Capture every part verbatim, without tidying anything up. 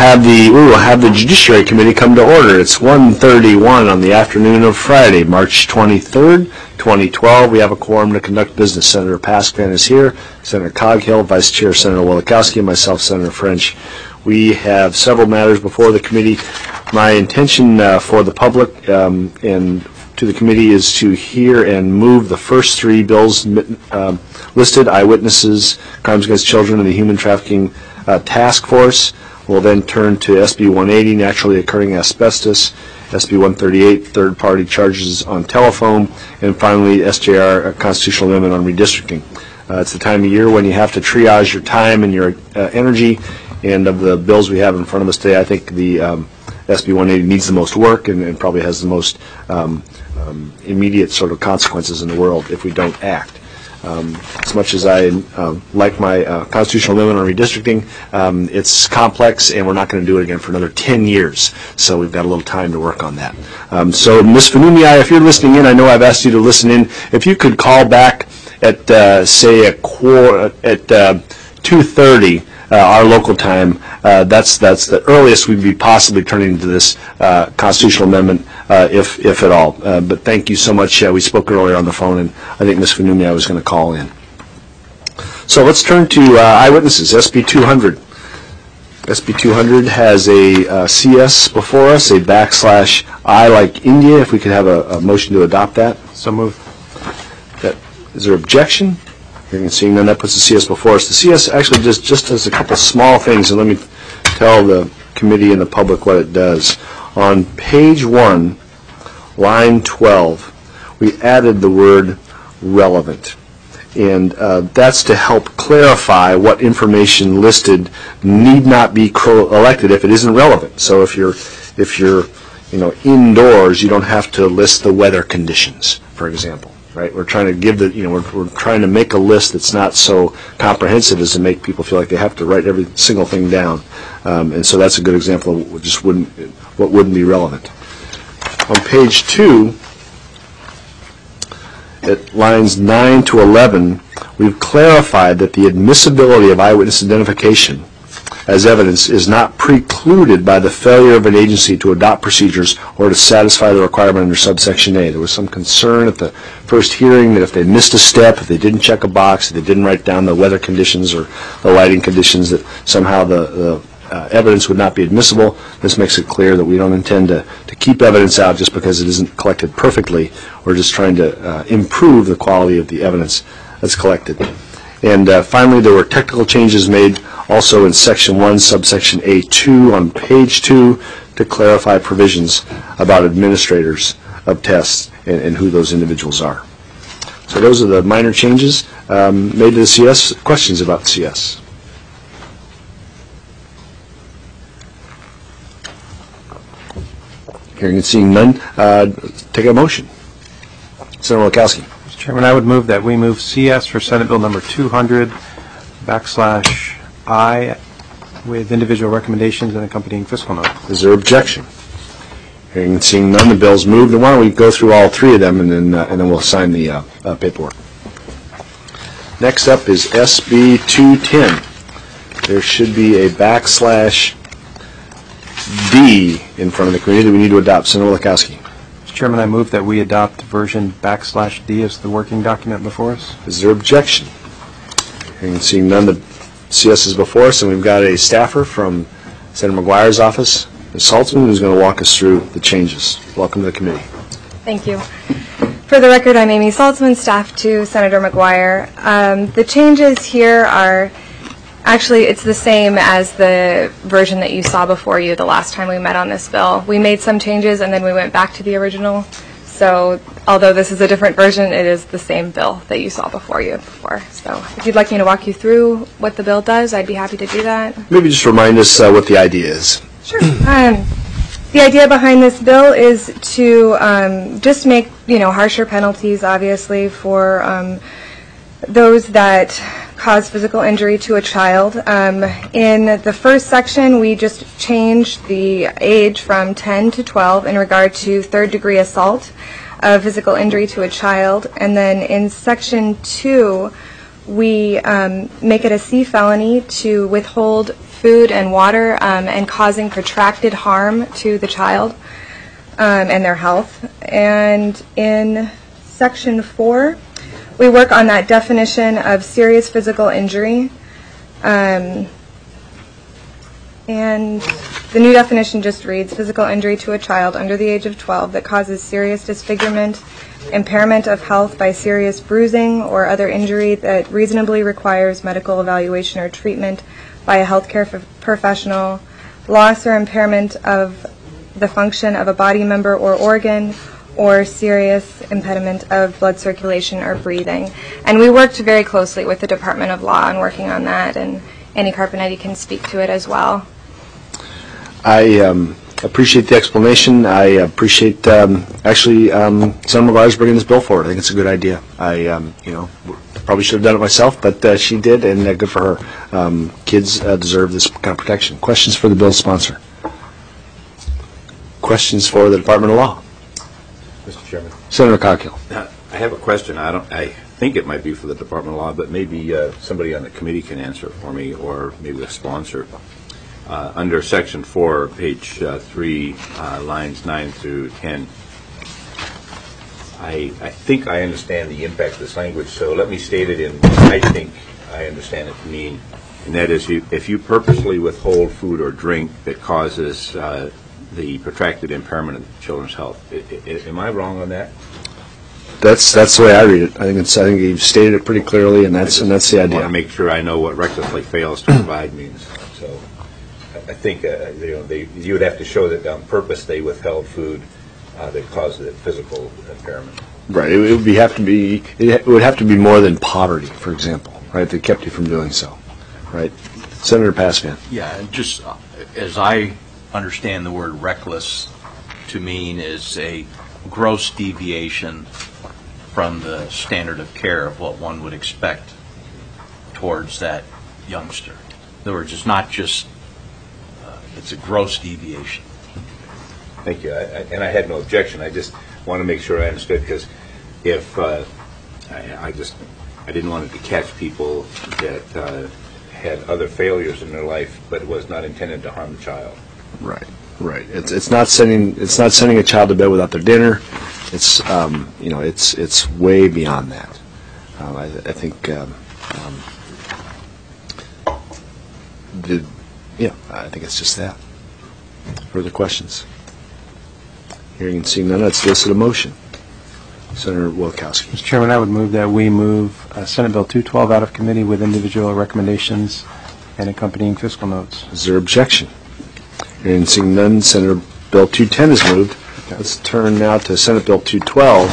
have the we will have the Judiciary Committee come to order. It's one thirty-one on the afternoon of Friday, March twenty-third, twenty twelve. We have a quorum to conduct business. Senator Paskvan is here. Senator Coghill, Vice Chair Senator Wielechowski, and myself, Senator French. We have several matters before the committee. My intention uh, for the public um, and to the committee is to hear and move the first three bills uh, listed: eyewitnesses, crimes against children, and the human trafficking uh, task force. We'll then turn to S B one eighty, naturally occurring asbestos, S B one thirty-eight, third-party charges on telephone, and finally S J R, constitutional amendment on redistricting. Uh, it's the time of year when you have to triage your time and your uh, energy, and of the bills we have in front of us today, I think the um, S B one eighty needs the most work and, and probably has the most um, um, immediate sort of consequences in the world if we don't act. Um, as much as I uh, like my uh, constitutional amendment on redistricting, um, it's complex, and we're not going to do it again for another ten years. So we've got a little time to work on that. Um, so, Miz Funumi, if you're listening in, I know I've asked you to listen in. If you could call back at, uh, say, a quarter, at uh, two thirty, uh, our local time, uh, that's that's the earliest we'd be possibly turning to this uh, constitutional amendment, uh, if if at all. Uh, but thank you so much. Uh, we spoke earlier on the phone, and I think Miz Funumi was going to call in. So let's turn to uh, eyewitnesses. S B two hundred. S B two hundred has a uh, C S before us, a backslash I like India. If we could have a, a motion to adopt that. So moved. That, is there objection? Hearing seeing none, that puts the C S before us. The C S actually just, just does a couple small things, and let me tell the committee and the public what it does. On page one, line twelve, we added the word relevant. And uh, that's to help clarify what information listed need not be collected if it isn't relevant. So if you're, if you're, you know, indoors, you don't have to list the weather conditions, for example. Right? We're trying to give the, you know, we're, we're trying to make a list that's not so comprehensive as to make people feel like they have to write every single thing down. Um, and so that's a good example of what just wouldn't, what wouldn't be relevant. On page two, at lines nine to eleven, we've clarified that the admissibility of eyewitness identification as evidence is not precluded by the failure of an agency to adopt procedures or to satisfy the requirement under subsection A. There was some concern at the first hearing that if they missed a step, if they didn't check a box, if they didn't write down the weather conditions or the lighting conditions, that somehow the, the uh, evidence would not be admissible. This makes it clear that we don't intend to, to keep evidence out just because it isn't collected perfectly. We're just trying to uh, improve the quality of the evidence that's collected. And uh, finally, there were technical changes made also in section one, subsection A two on page two to clarify provisions about administrators of tests and, and who those individuals are. So those are the minor changes um, made to the C S. Questions about the C S? Hearing and seeing none, uh, take a motion. Senator Wielechowski. Mister Chairman, I would move that we move C S for Senate Bill number two hundred backslash I with individual recommendations and accompanying fiscal note. Is there objection? Hearing and seeing none, the bill's moved. And why don't we go through all three of them, and then uh, and then we'll sign the uh, uh, paperwork. Next up is S B two ten. There should be a backslash D in front of the committee that we need to adopt. Senator Wielechowski. Mister Chairman, I move that we adopt version backslash D as the working document before us. Is there objection? Hearing and seeing none, the C S is before us, and we've got a staffer from Senator McGuire's office, Miz Saltzman, who's going to walk us through the changes. Welcome to the committee. Thank you. For the record, I'm Amy Saltzman, staff to Senator McGuire. Um, the changes here are actually, it's the same as the version that you saw before you the last time we met on this bill. We made some changes, and then we went back to the original. So although this is a different version, it is the same bill that you saw before you before. So if you'd like me to walk you through what the bill does, I'd be happy to do that. Maybe just remind us uh, what the idea is. Sure. Um, the idea behind this bill is to um, just make, you know, harsher penalties, obviously, for um, those that cause physical injury to a child. Um, in the first section, we just changed the age from ten to twelve in regard to third-degree assault of physical injury to a child. And then in section two, we um, make it a C felony to withhold food and water um, and causing protracted harm to the child um, and their health. And in section four, we work on that definition of serious physical injury. Um, and the new definition just reads, physical injury to a child under the age of twelve that causes serious disfigurement, impairment of health by serious bruising or other injury that reasonably requires medical evaluation or treatment by a healthcare f- professional, loss or impairment of the function of a body member or organ, or serious impediment of blood circulation or breathing. And we worked very closely with the Department of Law on working on that, and Annie Carpenetti can speak to it as well. I um, appreciate the explanation. I appreciate um, actually um, Senator McGuire's bringing this bill forward. I think it's a good idea. I, um, you know, probably should have done it myself, but uh, she did, and uh, good for her. Um, kids uh, deserve this kind of protection. Questions for the bill's sponsor? Questions for the Department of Law? Mister Chairman. Senator Coghill. Now, I have a question. I don't. I think it might be for the Department of Law, but maybe uh, somebody on the committee can answer it for me, or maybe the sponsor. Uh, under Section Four, page uh, three, uh, lines nine through ten. I I think I understand the impact of this language. So let me state it in what I think I understand it to mean, and that is, you, if you purposely withhold food or drink that causes uh, the protracted impairment of children's health. I, I, am I wrong on that? That's that's the way I read it. I think it's. I think you've stated it pretty clearly, and that's and that's the idea. I want to make sure I know what recklessly fails to provide means. So, I think uh, you know they, you would have to show that on purpose they withheld food uh, that caused the physical impairment. Right. It, it would be have to be. It would have to be more than poverty, for example. Right. That kept you from doing so. Right. Senator Pascan. Yeah, and just uh, as I understand the word reckless to mean is a gross deviation from the standard of care of what one would expect towards that youngster. In other words, it's not just, uh, it's a gross deviation. Thank you. I, I, and I had no objection. I just want to make sure I understood, because if uh, I, I just, I didn't want it to catch people that uh, had other failures in their life, but it was not intended to harm the child. Right, right. It's it's not sending it's not sending a child to bed without their dinner. It's um, you know it's it's way beyond that. Um, I, I think um, um, the yeah I think it's just that. Further questions? Hearing and seeing none, let's solicit a motion. Senator Wilkowski. Mister Chairman, I would move that we move uh, Senate Bill two twelve out of committee with individual recommendations and accompanying fiscal notes. Is there objection? Hearing and seeing none, Senator Bill two ten is moved. Let's turn now to Senate Bill two twelve,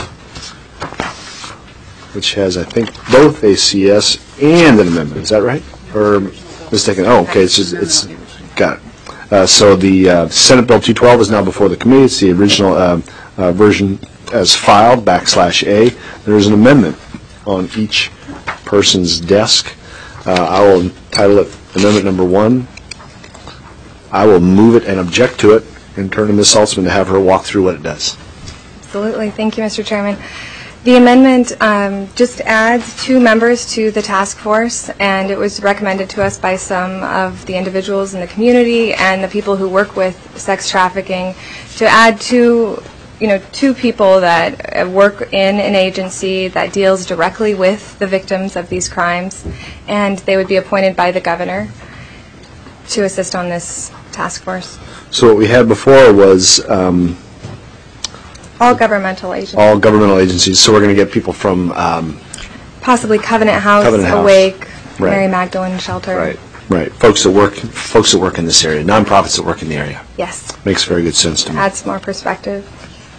which has, I think, both a C S and an amendment. Is that right? Or mistaken? Oh, okay. It's just, it's got it. Uh, so the uh, Senate Bill two twelve is now before the committee. It's the original uh, uh, version as filed, backslash A. There is an amendment on each person's desk. Uh, I will title it Amendment Number One. I will move it and object to it and turn to Miz Saltzman to have her walk through what it does. Absolutely. Thank you, Mister Chairman. The amendment um, just adds two members to the task force, and it was recommended to us by some of the individuals in the community and the people who work with sex trafficking to add two, you know, two people that work in an agency that deals directly with the victims of these crimes, and they would be appointed by the governor to assist on this task force. So what we had before was um, all governmental agencies. all governmental agencies. So we're going to get people from um, possibly Covenant House, Covenant House. Awake, Right. Mary Magdalene Shelter. right, right, folks that work, folks that work in this area, nonprofits that work in the area. Yes. Makes very good sense to me. Adds more perspective.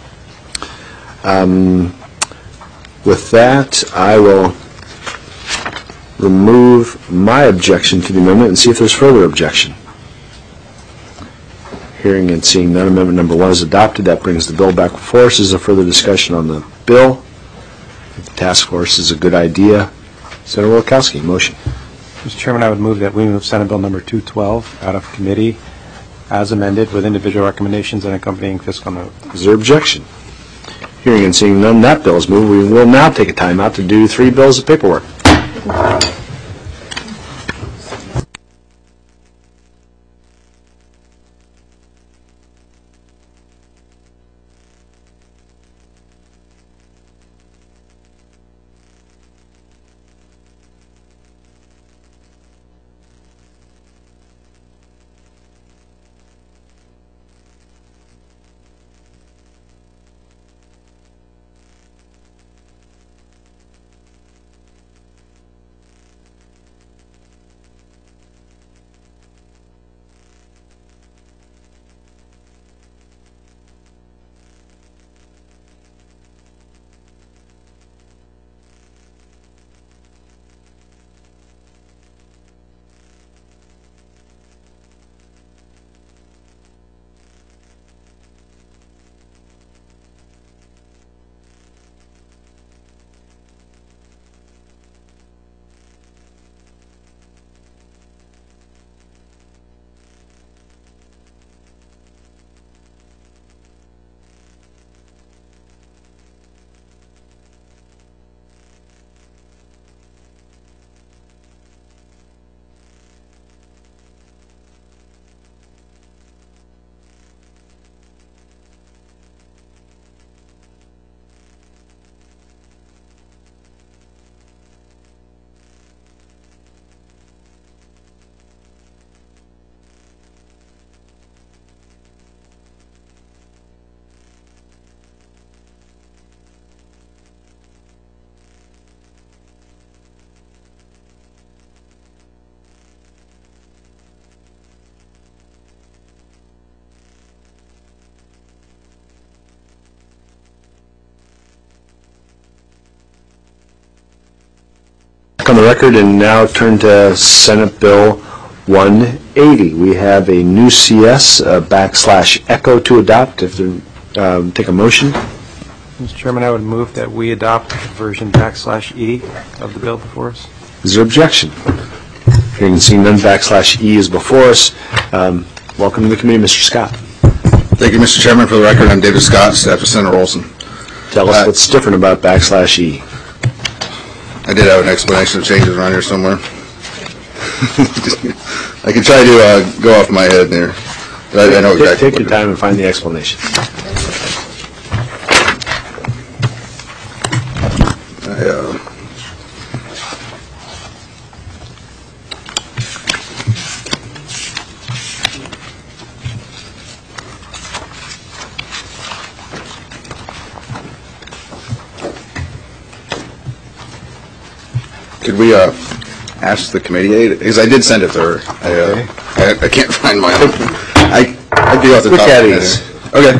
Um, with that, I will remove my objection to the amendment and see if there's further objection. Hearing and seeing none, amendment number one is adopted. That brings the bill back before us. Is there further discussion on the bill? The task force is a good idea. Senator Wilkowski, motion. Mister Chairman, I would move that we move Senate Bill Number two twelve out of committee as amended with individual recommendations and accompanying fiscal note. Is there objection? Hearing and seeing none, that bill is moved. We will now take a time out to do three bills of paperwork. the record and now turn to Senate Bill one eighty. We have a new C S uh, backslash echo to adopt. If there, um, take a motion. Mister Chairman, I would move that we adopt version backslash E of the bill before us. Is there objection? Hearing and seeing none, backslash E is before us. Um, welcome to the committee, Mister Scott. Thank you, Mister Chairman. For the record, I'm David Scott, staff of Senator Olson. Tell us Uh, what's different about backslash E. I did have an explanation of changes around here somewhere. I can try to uh, go off my head there, but I, I know Take, exactly. take your time and find the explanation. I, uh, Could we uh, ask the committee aide? Because I did send it to her. I, uh, I, I can't find my own. I, I'd be off the Look top at of my these. head.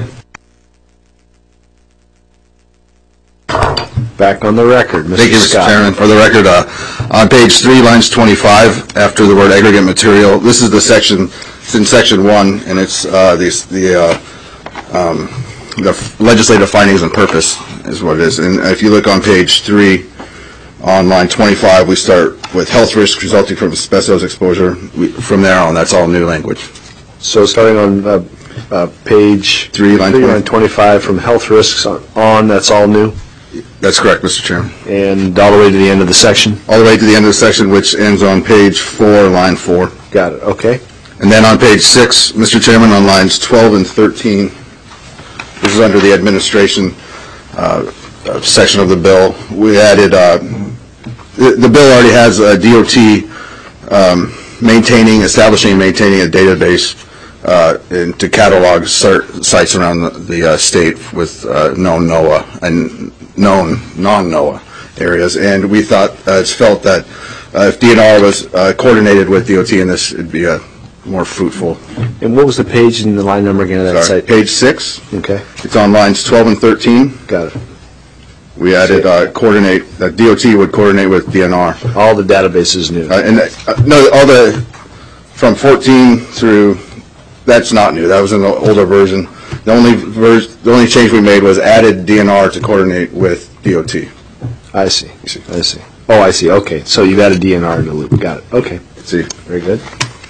Okay. Back on the record, Mister Thank you, Mister Scott. Chairman. For the record, uh, on page three, lines twenty-five, after the word aggregate material, this is the section, it's in section one, and it's uh, the, the, uh, um, the legislative findings and purpose is what it is. And if you look on page three, on line twenty-five, we start with health risks resulting from asbestos exposure. We, from there on, that's all new language. So starting on uh, uh, page Three, line twenty. line twenty-five, from health risks on, on, that's all new, That's correct, Mister Chairman. and all the way to the end of the section. All the way to the end of the section, which ends on page four, line four. Got it. Okay. And then on page six, Mister Chairman, on lines twelve and thirteen, this is under the administration uh, uh, section of the bill. We added, uh, the, the bill already has a D O T um, maintaining, establishing and maintaining a database uh, and to catalog cert, sites around the, the uh, state with uh, known NOAA and known non-NOAA areas. And we thought, uh, it's felt that uh, if D N R was uh, coordinated with D O T in this, it'd be a more fruitful. And what was the page and the line number again of that Sorry, site? page six. Okay. It's on lines twelve and thirteen. Got it. We added uh, coordinate, that D O T would coordinate with D N R. All the database is new. Uh, and, uh, no, all the, from fourteen through, that's not new. That was in the older version. The only vers, the only change we made was added D N R to coordinate with D O T. I see. I see. Oh, I see. Okay. So you've added D N R in the loop. Got it. Okay. See, Very good.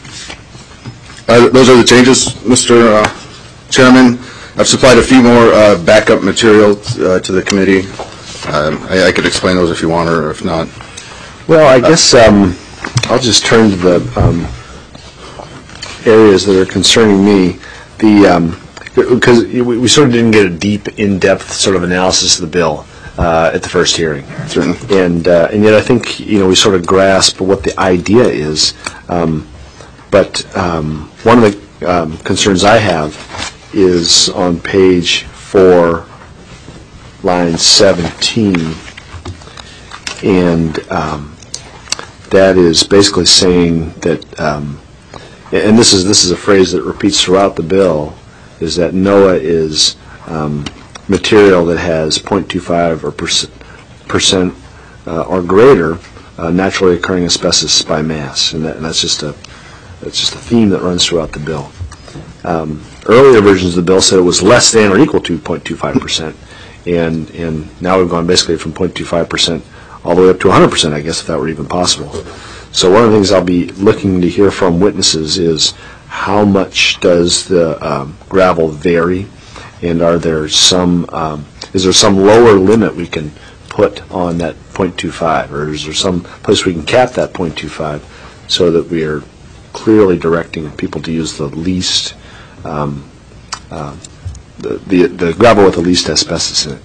uh, those are the changes, Mister Uh, Chairman. I've supplied a few more uh, backup material uh, to the committee. Um, I, I could explain those if you want, or if not. Well, I guess um, I'll just turn to the um, areas that are concerning me. The because we, we sort of didn't get a deep, in-depth sort of analysis of the bill uh, at the first hearing, Certainly. and uh, and yet I think you know we sort of grasp what the idea is. Um, but um, one of the um, concerns I have is on page four, line seventeen, and um, that is basically saying that, um, and this is this is a phrase that repeats throughout the bill, is that NOAA is um, material that has zero point two five or percent, percent uh, or greater uh, naturally occurring asbestos by mass, and, that, and that's just a that's just a theme that runs throughout the bill. Um, earlier versions of the bill said it was less than or equal to zero point two five percent, and and now we've gone basically from zero point two five percent all the way up to one hundred percent, I guess, if that were even possible. So one of the things I'll be looking to hear from witnesses is how much does the um, gravel vary, and are there some um, is there some lower limit we can put on that zero point two five, or is there some place we can cap that zero point two five so that we are clearly directing people to use the least um, uh, the, the the gravel with the least asbestos in it?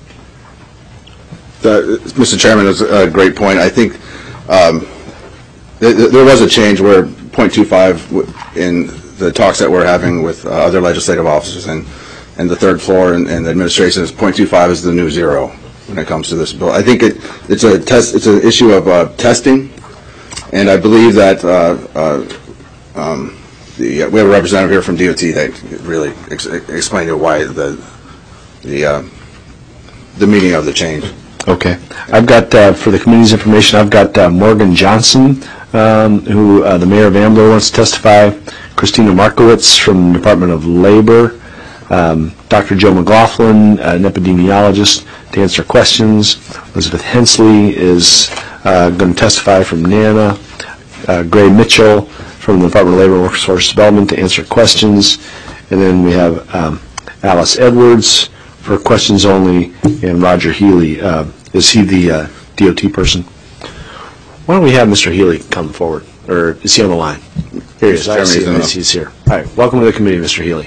Uh, Mister Chairman, that's a great point. I think um, th- there was a change where zero point two five w- in the talks that we're having with uh, other legislative officers and, and the third floor and, and the administration is zero point two five is the new zero when it comes to this bill. I think it, it's a test. It's an issue of uh, testing, and I believe that uh, uh, um, the, uh, we have a representative here from D O T that really ex- explained to why the the uh, the meaning of the change. Okay. I've got, uh, for the committee's information, I've got uh, Morgan Johnson, um, who uh, the mayor of Ambler wants to testify, Christina Markowitz from the Department of Labor, um, Doctor Joe McLaughlin, an epidemiologist, to answer questions. Elizabeth Hensley is uh, going to testify from NANA, uh, Gray Mitchell from the Department of Labor and Workforce Development to answer questions, and then we have um, Alice Edwards for questions only, and Roger Healy. Uh, is he the uh, D O T person? Why don't we have Mister Healy come forward, or is he on the line? Here he is. I see him. He's here. All right. Welcome to the committee, Mister Healy.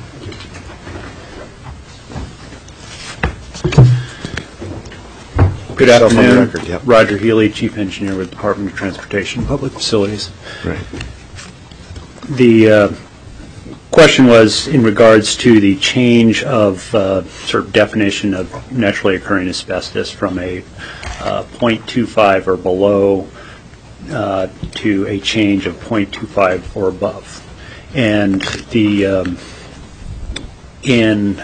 Good afternoon. Record, yep. Roger Healy, Chief Engineer with Department of Transportation and Public Facilities. Right. The uh, question was in regards to the change of uh, sort of definition of naturally occurring asbestos from a uh, point two five or below uh, to a change of point two five or above. And the um, in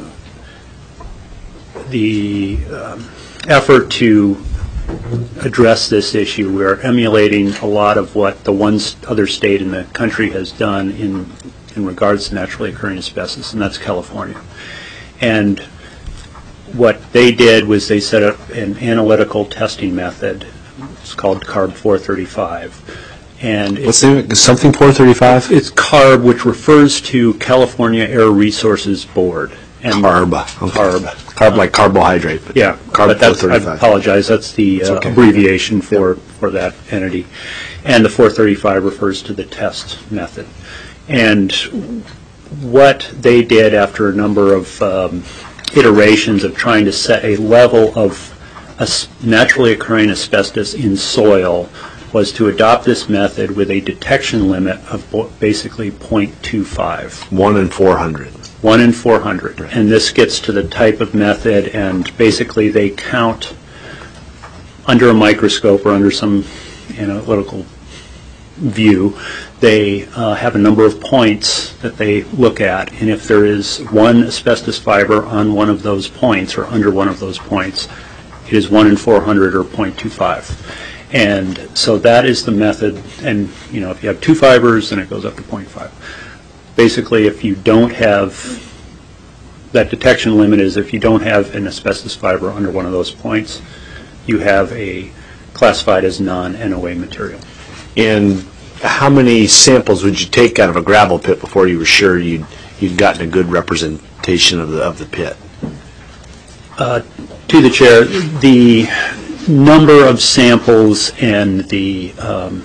the um, effort to address this issue, we are emulating a lot of what the one other state in the country has done in in regards to naturally occurring asbestos, and that's California. And what they did was they set up an analytical testing method. It's called CARB four thirty-five. And What's the name? Something four thirty-five? It's CARB, which refers to California Air Resources Board. And Carb. Okay. Carb. Carb like carbohydrate. But Yeah, Carb but that's, I four thirty-five. apologize, that's the uh, okay. abbreviation for, for that entity. And the four thirty-five refers to the test method. And what they did after a number of um, iterations of trying to set a level of as- naturally occurring asbestos in soil was to adopt this method with a detection limit of bo- basically point two five. One in four hundred. One in four hundred. And this gets to the type of method, and basically they count under a microscope or under some analytical view. They uh, have a number of points that they look at, and if there is one asbestos fiber on one of those points or under one of those points, it is one in four hundred or point two five. And so that is the method, and you know, if you have two fibers, then it goes up to point five. Basically, if you don't have, that detection limit is if you don't have an asbestos fiber under one of those points, you have a classified as non-N O A material. And how many samples would you take out of a gravel pit before you were sure you'd you'd gotten a good representation of the of the pit? Uh, to the chair, the number of samples and the um,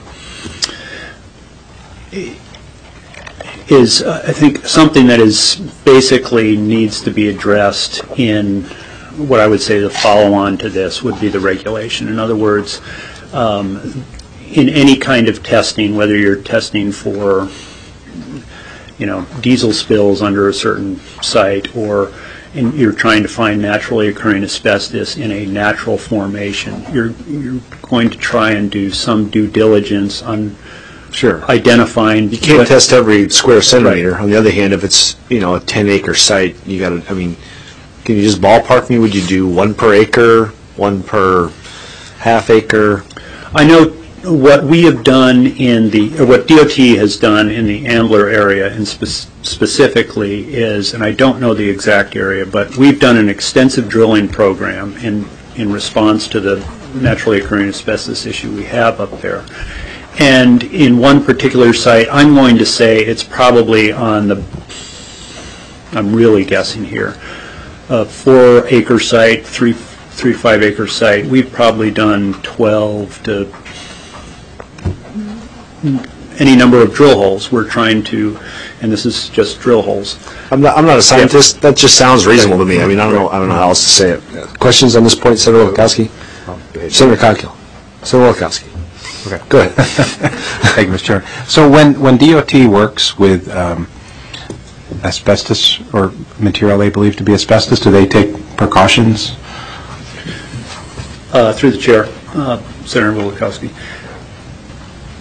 is, uh, I think, something that is basically needs to be addressed in what I would say the follow-on to this would be the regulation. In other words, um, in any kind of testing, whether you're testing for, you know, diesel spills under a certain site, or in, you're trying to find naturally occurring asbestos in a natural formation, you're you're going to try and do some due diligence on Sure. identifying. You can't what- test every square centimeter. On the other hand, if it's, you know, a ten acre site, you got to, I mean, can you just ballpark me? Would you do one per acre, one per half acre? I know what we have done in the, or what D O T has done in the Ambler area, and spe- specifically is, and I don't know the exact area, but we've done an extensive drilling program in, in response to the naturally occurring asbestos issue we have up there. And in one particular site, I'm going to say it's probably on the, I'm really guessing here, a four acre site, three, three, five acre site, we've probably done twelve to any number of drill holes. We're trying to, and this is just drill holes. I'm not, I'm not a scientist. That just sounds reasonable to me. I mean, I don't know, I don't know how else to say it. Questions on this point, Senator Wilkowski? Senator Coghill. Senator Wilkowski. Okay. Go ahead. Thank you, Mister Chairman. So when, when D O T works with um, asbestos or material they believe to be asbestos, do they take precautions? Uh, through the chair, uh, Senator Wilkowski.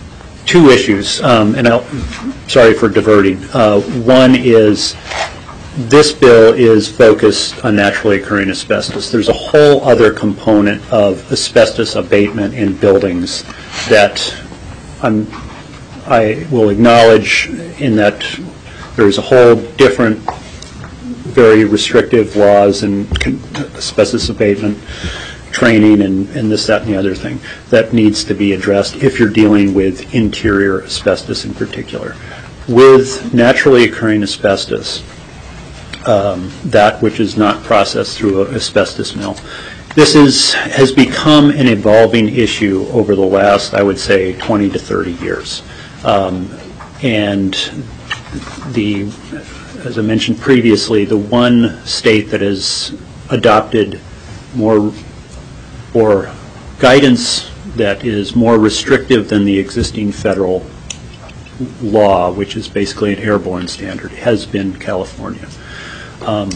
Two issues, um, and I'll, sorry for diverting. Uh, one is this bill is focused on naturally occurring asbestos. There's a whole other component of asbestos abatement in buildings that I'm, I will acknowledge in that there's a whole different, very restrictive laws and asbestos abatement training and, and this, that, and the other thing that needs to be addressed if you're dealing with interior asbestos in particular. With naturally occurring asbestos, um, that which is not processed through an asbestos mill, this is has become an evolving issue over the last, I would say, twenty to thirty years. Um, and the, as I mentioned previously, the one state that has adopted more or guidance that is more restrictive than the existing federal law, which is basically an airborne standard, has been California. Um,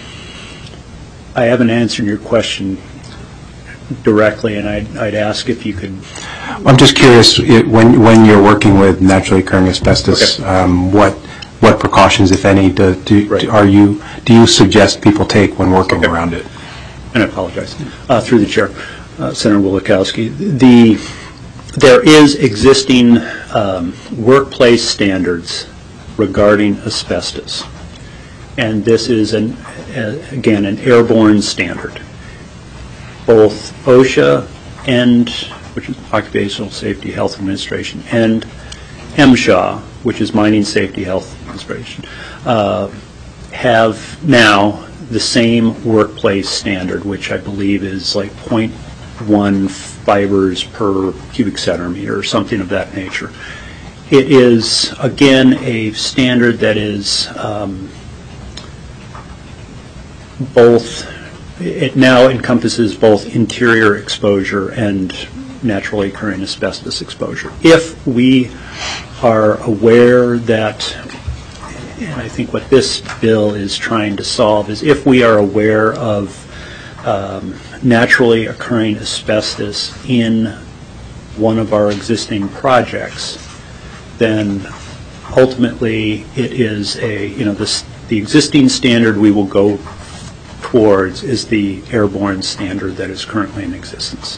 I haven't answered your question directly, and I'd, I'd ask if you could. I'm just curious, it, when when you're working with naturally occurring asbestos, okay. um, what what precautions, if any, do, do, right. do are you do you suggest people take when working okay. around it? And I apologize. Uh, through the chair, uh, Senator Wielechowski, the there is existing um, workplace standards regarding asbestos, and this is an uh, again an airborne standard. Both OSHA and, which is Occupational Safety Health Administration, and MSHA, which is Mining Safety Health Administration, uh, have now the same workplace standard, which I believe is like zero point one fibers per cubic centimeter or something of that nature. It is, again, a standard that is um, both, it now encompasses both interior exposure and naturally occurring asbestos exposure. If we are aware that, and I think what this bill is trying to solve is if we are aware of um, naturally occurring asbestos in one of our existing projects, then ultimately it is a, you know, this, the existing standard we will go towards is the airborne standard that is currently in existence.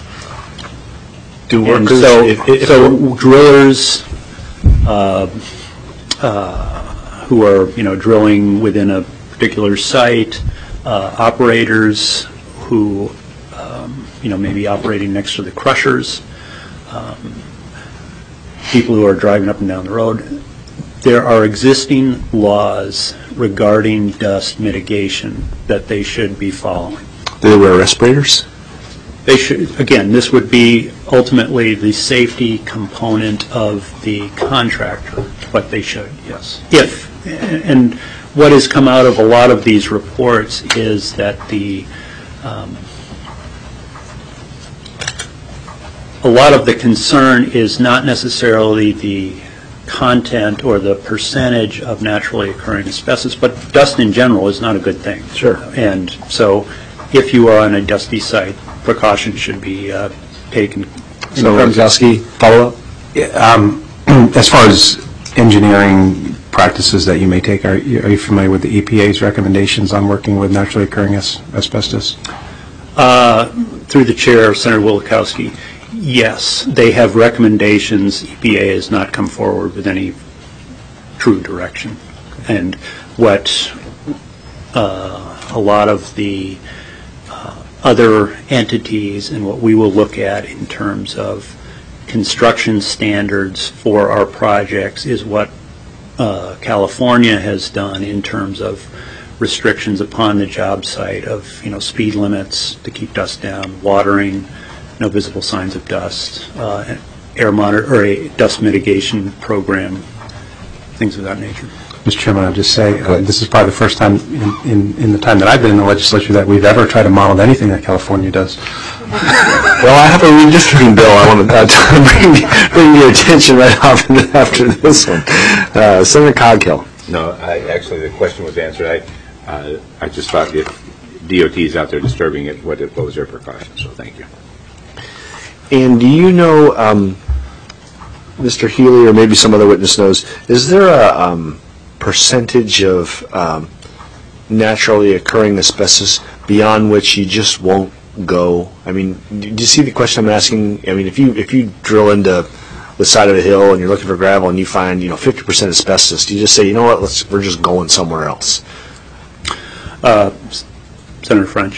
Do workers, so, if, if so drillers uh, uh, who are, you know, drilling within a particular site, uh, operators who, um, you know, may be operating next to the crushers, um, people who are driving up and down the road. There are existing laws regarding dust mitigation that they should be following. Do they wear respirators? They should, again, this would be ultimately the safety component of the contractor, but they should, yes. If, and what has come out of a lot of these reports is that the, um, a lot of the concern is not necessarily the content or the percentage of naturally occurring asbestos, but dust in general is not a good thing. Sure. And so if you are on a dusty site, precautions should be uh, taken. So, Wielechowski, follow up? Yeah, um, as far as engineering practices that you may take, are you, are you familiar with the E P A's recommendations on working with naturally occurring as, asbestos? Uh, through the chair, Senator Wielechowski, yes, they have recommendations. E P A has not come forward with any true direction. And what uh, a lot of the uh, other entities and what we will look at in terms of construction standards for our projects is what uh, California has done in terms of restrictions upon the job site of, you know, speed limits to keep dust down, watering, no visible signs of dust, uh, air monitor or a dust mitigation program, things of that nature. Mister Chairman, I'll just say uh, this is probably the first time in, in, in the time that I've been in the legislature that we've ever tried to model anything that California does. Well, I have a redistricting bill I want to uh, bring, bring your attention right off after this one. Uh, Senator Coghill. No, I, actually the question was answered. I, uh, I just thought if D O T is out there disturbing it, what, what was their precautions? So thank you. And do you know, um, Mister Healy, or maybe some other witness knows, is there a um, percentage of um, naturally occurring asbestos beyond which you just won't go? I mean, do you see the question I'm asking? I mean, if you if you drill into the side of a hill and you're looking for gravel and you find, you know, fifty percent asbestos, do you just say, you know what, let's we're just going somewhere else? Uh, Senator French,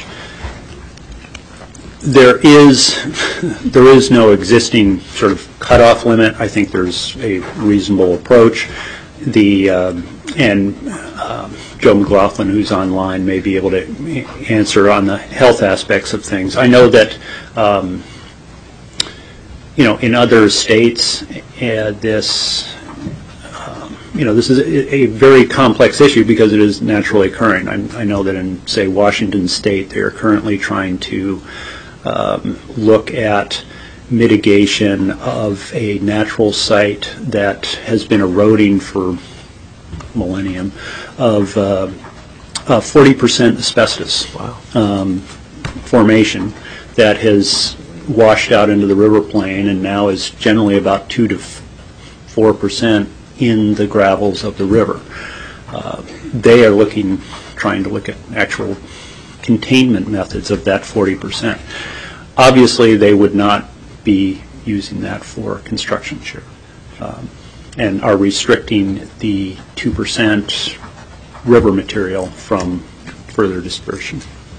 there is there is no existing sort of cutoff limit. I think there's a reasonable approach. The um, and um, Joe McLaughlin, who's online, may be able to answer on the health aspects of things. I know that um, you know, in other states, uh, this um, you know this is a, a very complex issue because it is naturally occurring. I, I know that in, say, Washington State, they are currently trying to um, look at mitigation of a natural site that has been eroding for millennium of uh, uh, forty percent asbestos Wow. um, formation that has washed out into the river plain and now is generally about two to four percent in the gravels of the river. Uh, they are looking, trying to look at actual containment methods of that forty percent. Obviously, they would not be using that for construction, sure, um, and are restricting the two percent river material from further dispersion.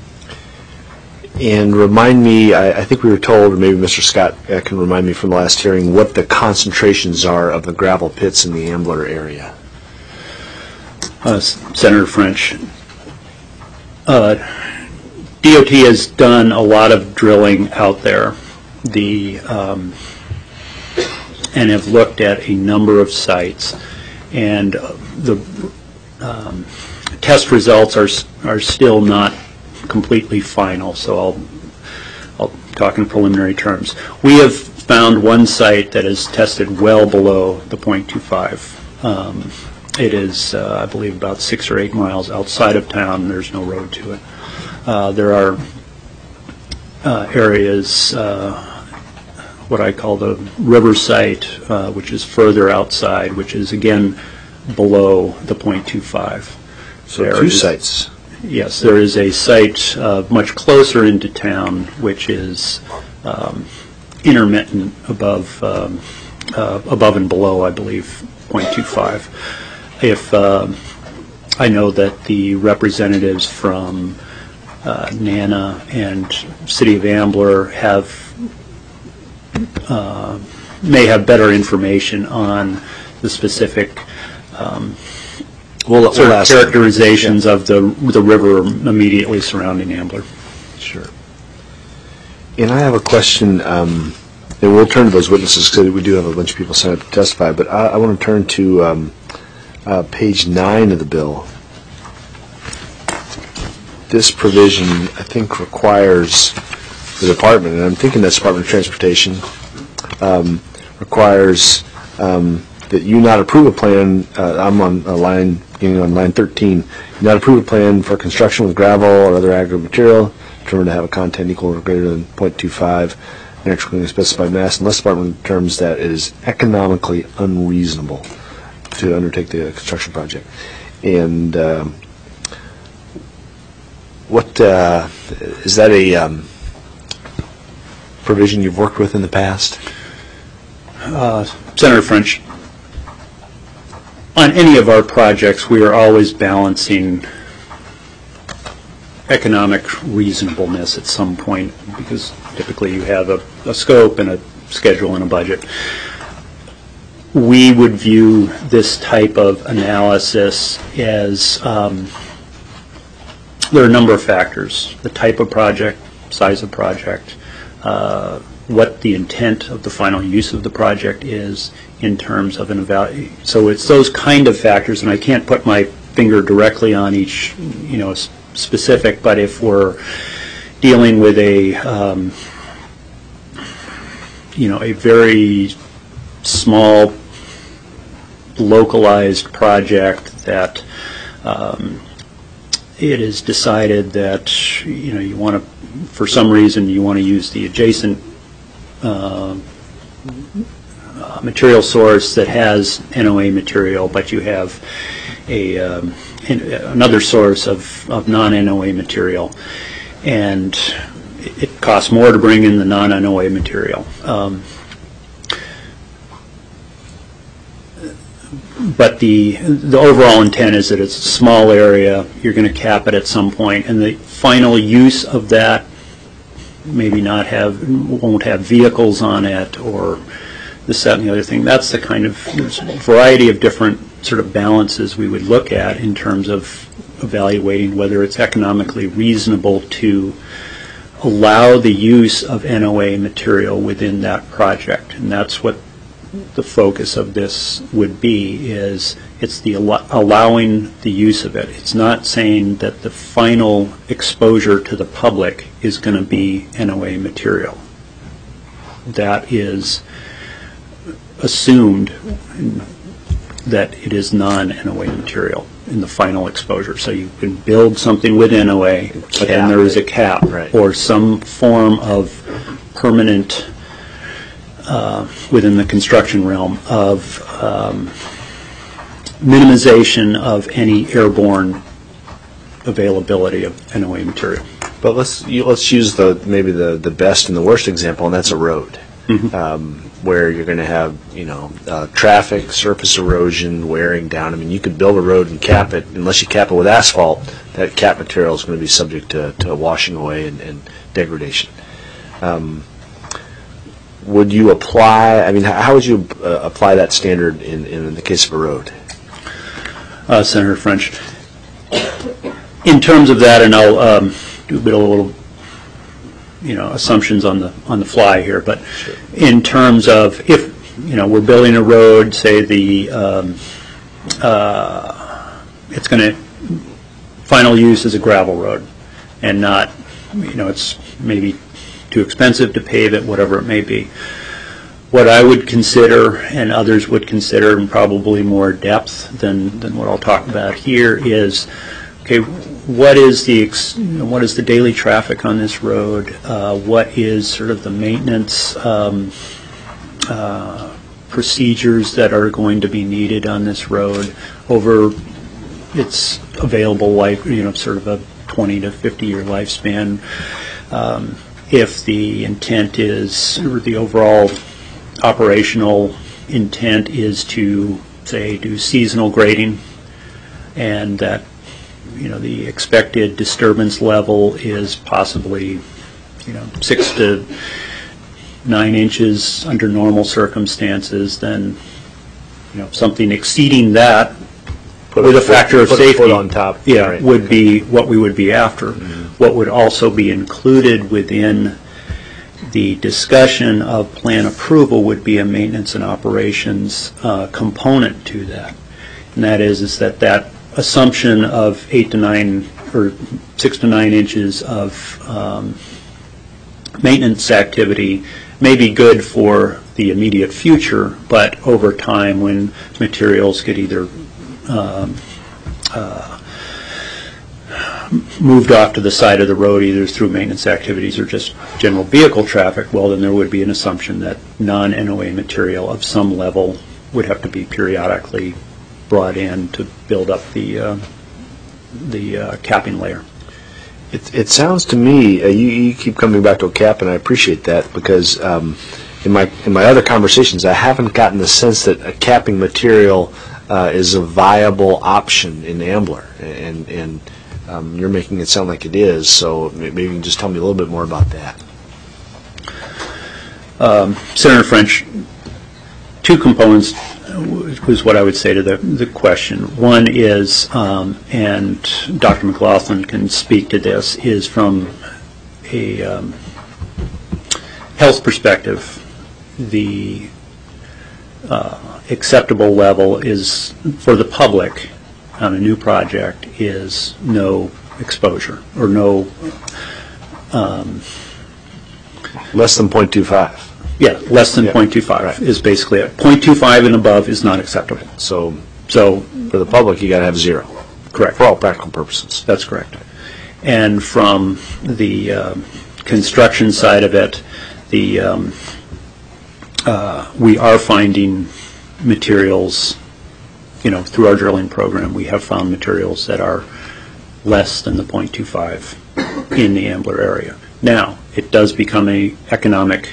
And remind me, I, I think we were told, or maybe Mister Scott uh, can remind me from the last hearing, what the concentrations are of the gravel pits in the Ambler area. Uh, Senator French, uh, D O T has done a lot of drilling out there. The um, and have looked at a number of sites, and the um, test results are are still not completely final. So I'll I'll talk in preliminary terms. We have found one site that is tested well below the point two five. Um, it is, uh, I believe, about six or eight miles outside of town. There's no road to it. Uh, there are uh, areas. Uh, what I call the river site, uh, which is further outside, which is again below the point two five. So there two is, sites. Yes, there is a site uh, much closer into town, which is um, intermittent above, um, uh, above and below, I believe, point two five. If uh, I know that the representatives from uh, NANA and City of Ambler have Uh, may have better information on the specific um, We'll, sort we'll of ask characterizations them. of the the river immediately surrounding Ambler. Sure. And I have a question, um, and we'll turn to those witnesses because we do have a bunch of people signed up to testify, but I, I want to turn to um, uh, page nine of the bill. This provision, I think, requires the department, and I'm thinking that's Department of Transportation, um, requires um, that you not approve a plan. Uh, I'm on a line, beginning on line thirteen. You not approve a plan for construction with gravel or other aggregate material determined to have a content equal or greater than point two five in a specified mass, unless the department determines that it is economically unreasonable to undertake the construction project. And um, what uh, is that a um, provision you've worked with in the past? Uh, Senator French, on any of our projects, we are always balancing economic reasonableness at some point, because typically you have a, a scope and a schedule and a budget. We would view this type of analysis as um, there are a number of factors: the type of project, size of project, uh, what the intent of the final use of the project is in terms of an evaluation. So it's those kind of factors, and I can't put my finger directly on each, you know, specific. But if we're dealing with a, um, you know, a very small, localized project that um, it is decided that, you know, you want to, for some reason, you want to use the adjacent uh, uh, material source that has N O A material, but you have a um, another source of, of non-N O A material, and it costs more to bring in the non-N O A material. Um, but the the overall intent is that it's a small area. You're going to cap it at some point, and the final use of that maybe not have won't have vehicles on it or this, that, and the other thing. That's the kind of there's a variety of different sort of balances we would look at in terms of evaluating whether it's economically reasonable to allow the use of N O A material within that project. And that's what the focus of this would be, is it's the al- allowing the use of it. It's not saying that the final exposure to the public is going to be N O A material. That is assumed that it is non-N O A material in the final exposure. So you can build something with N O A, but then there is a cap, right, or some form of permanent, uh, within the construction realm, of um, minimization of any airborne availability of N O A material. But let's you, let's use the maybe the, the best and the worst example, and that's a road, Mm-hmm. um, where you're going to have you know uh, traffic, surface erosion, wearing down. I mean, you could build a road and cap it. Unless you cap it with asphalt, that cap material is going to be subject to, to washing away and, and degradation. Um, would you apply? I mean, how, how would you uh, apply that standard in, in the case of a road? Uh, Senator French, in terms of that, and I'll um, do a bit of a little, you know, assumptions on the on the fly here, but sure. In terms of if you know we're building a road, say the um, uh, it's going to final use as a gravel road, and not you know it's maybe too expensive to pave it, whatever it may be. What I would consider, and others would consider, in probably more depth than than what I'll talk about here, is okay. What is the ex, what is the daily traffic on this road? Uh, what is sort of the maintenance um, uh, procedures that are going to be needed on this road over its available life? You know, sort of a twenty to fifty year lifespan. Um, if the intent is, or the overall operational intent is to, say, do seasonal grading, and that you know the expected disturbance level is possibly you know six to nine inches under normal circumstances, then you know something exceeding that Put with a a factor of foot, safety foot on top, yeah right. would be what we would be after. Mm-hmm. What would also be included within the discussion of plan approval would be a maintenance and operations uh, component to that, and that is is that that assumption of eight to nine or six to nine inches of um, maintenance activity may be good for the immediate future, but over time, when materials get either um, uh, moved off to the side of the road, either through maintenance activities or just general vehicle traffic, well, then there would be an assumption that non-N O A material of some level would have to be periodically brought in to build up the uh, the uh, capping layer. It, it sounds to me uh, you, you keep coming back to a cap, and I appreciate that because um, in my in my other conversations, I haven't gotten the sense that a capping material uh, is a viable option in Ambler, and and um, you're making it sound like it is. So maybe you can just tell me a little bit more about that. Um, Senator French, two components was what I would say to the, the question. One is, um, and Doctor McLaughlin can speak to this, is from a um, health perspective, the uh, acceptable level is, for the public on a new project, is no exposure or no... Um, Less than zero point two five. Yeah, less than Yeah. zero point two five Right. is basically it. zero point two five and above is not acceptable. So So, for the public, you got to have zero. correct. For all practical purposes. That's correct. And from the um, construction side of it, the um, uh, we are finding materials you know, through our drilling program, we have found materials that are less than the point two five in the Ambler area. Now, it does become a economic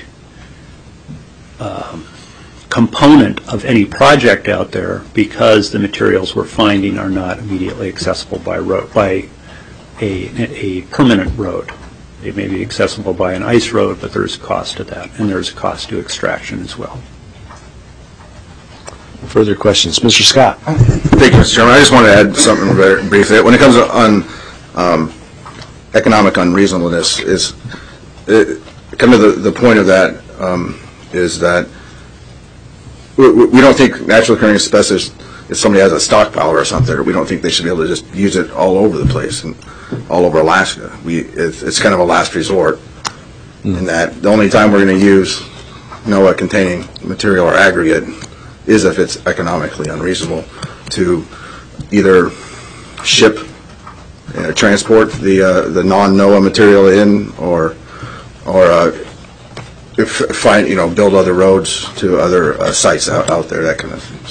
um, component of any project out there because the materials we're finding are not immediately accessible by road, by a, a permanent road. They may be accessible by an ice road, but there's a cost to that, and there's a cost to extraction as well. Further questions? Mister Scott. Thank you, Mister Chairman. I just want to add something very briefly. When it comes to on, um, economic unreasonableness, is it, kind of the, the point of that um, is that we, we don't think naturally occurring asbestos, if somebody has a stockpile or something, we don't think they should be able to just use it all over the place and all over Alaska. We it's, it's kind of a last resort, mm. in that the only time we're going to use NOAA containing material or aggregate is if it's economically unreasonable to either ship, uh, transport the uh, the non-NOAA material in, or or uh, if, find you know build other roads to other uh, sites out, out there, that kind of thing.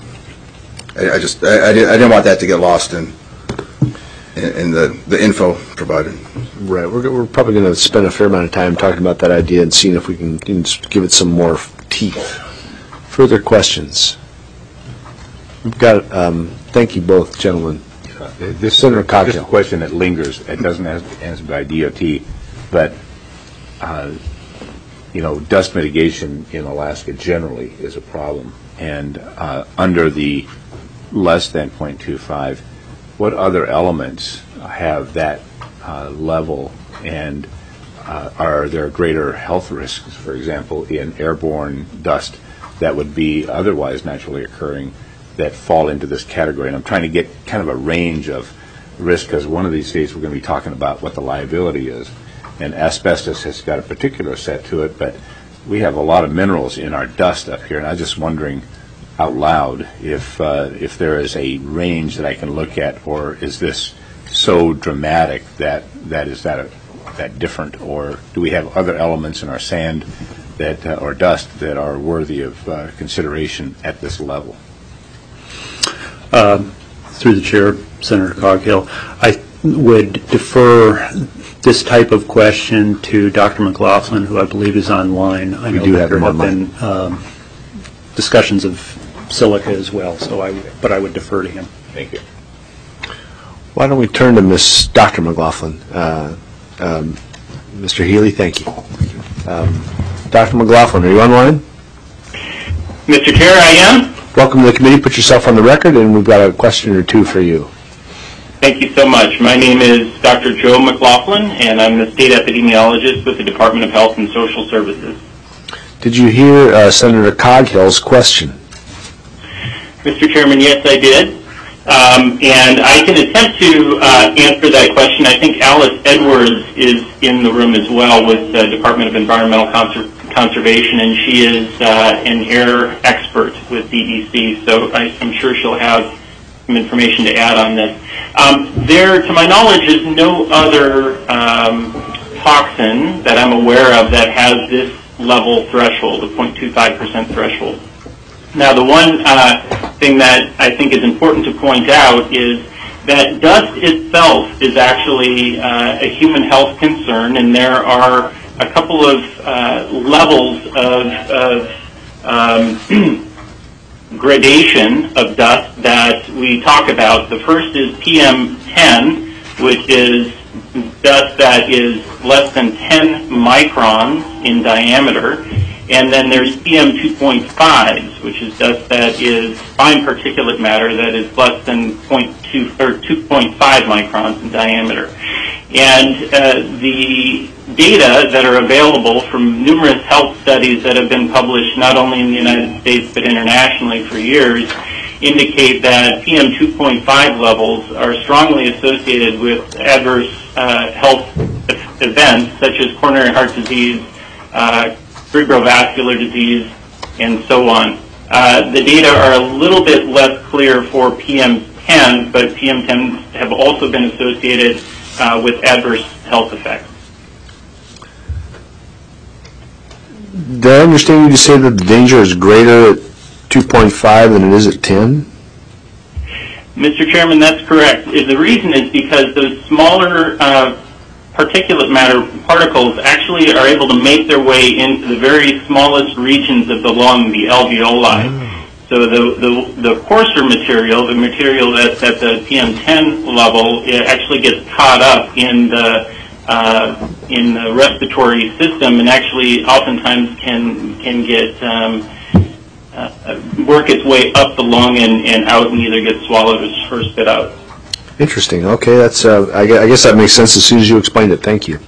So I, I just I, I, didn't, I didn't want that to get lost in in, in the the info provided. Right. We're we're probably going to spend a fair amount of time talking about that idea and seeing if we can, can give it some more teeth. Further questions? We've got. Um, thank you both, gentlemen. Uh, this Senator Coghill. This is a question that lingers. It doesn't have to be answered by D O T, but uh, you know, dust mitigation in Alaska generally is a problem. And uh, under the less than point two five, what other elements have that uh, level, and uh, are there greater health risks, for example, in airborne dust that would be otherwise naturally occurring that fall into this category? And I'm trying to get kind of a range of risk, because one of these days we're going to be talking about what the liability is. And asbestos has got a particular set to it, but we have a lot of minerals in our dust up here, and I'm just wondering out loud if uh, if there is a range that I can look at, or is this so dramatic that that is that a, that different, or do we have other elements in our sand that uh, or dust that are worthy of uh, consideration at this level? Um, through the chair, Senator Coghill, I would defer this type of question to Doctor McLaughlin, who I believe is online. I we know do that have there him have online. been um, discussions of silica as well, so I but I would defer to him. Thank you. Why don't we turn to Miss Doctor McLaughlin? Uh, um, Mister Healy, thank you. Um, Doctor McLaughlin, are you online? Mister Chair, I am. Welcome to the committee. Put yourself on the record, and we've got a question or two for you. Thank you so much. My name is Doctor Joe McLaughlin, and I'm the state epidemiologist with the Department of Health and Social Services. Did you hear uh, Senator Coghill's question? Mister Chairman, yes, I did. Um, and I can attempt to uh, answer that question. I think Alice Edwards is in the room as well with the Department of Environmental Conser Conservation, and she is uh, an air expert with D E C, so I, I'm sure she'll have some information to add on this. Um, there, to my knowledge, is no other um, toxin that I'm aware of that has this level threshold, the zero point two five percent threshold. Now, the one uh, thing that I think is important to point out is that dust itself is actually uh, a human health concern, and there are a couple of uh, levels of, of um, gradation of dust that we talk about. The first is P M ten, which is dust that is less than ten microns in diameter. And then there's P M two point five, which is dust that is fine particulate matter that is less than zero point two or two point five microns in diameter. And uh, the data that are available from numerous health studies that have been published not only in the United States but internationally for years indicate that P M two point five levels are strongly associated with adverse uh, health events such as coronary heart disease, uh, cerebrovascular disease, and so on. Uh, the data are a little bit less clear for P M ten, but P M ten have also been associated uh, with adverse health effects. Did I understand you to say that the danger is greater at two point five than it is at ten? Mister Chairman, that's correct. The reason is because those smaller uh, particulate matter particles actually are able to make their way into the very smallest regions of the lung, the alveoli. Mm. So the, the, the coarser material, the material that's at the P M ten level, it actually gets caught up in the uh, in the respiratory system, and actually oftentimes can can get um, uh, work its way up the lung and, and out, and either get swallowed or spit out. Interesting. Okay, that's. Uh, I, guess, I guess that makes sense as soon as you explained it. Thank you.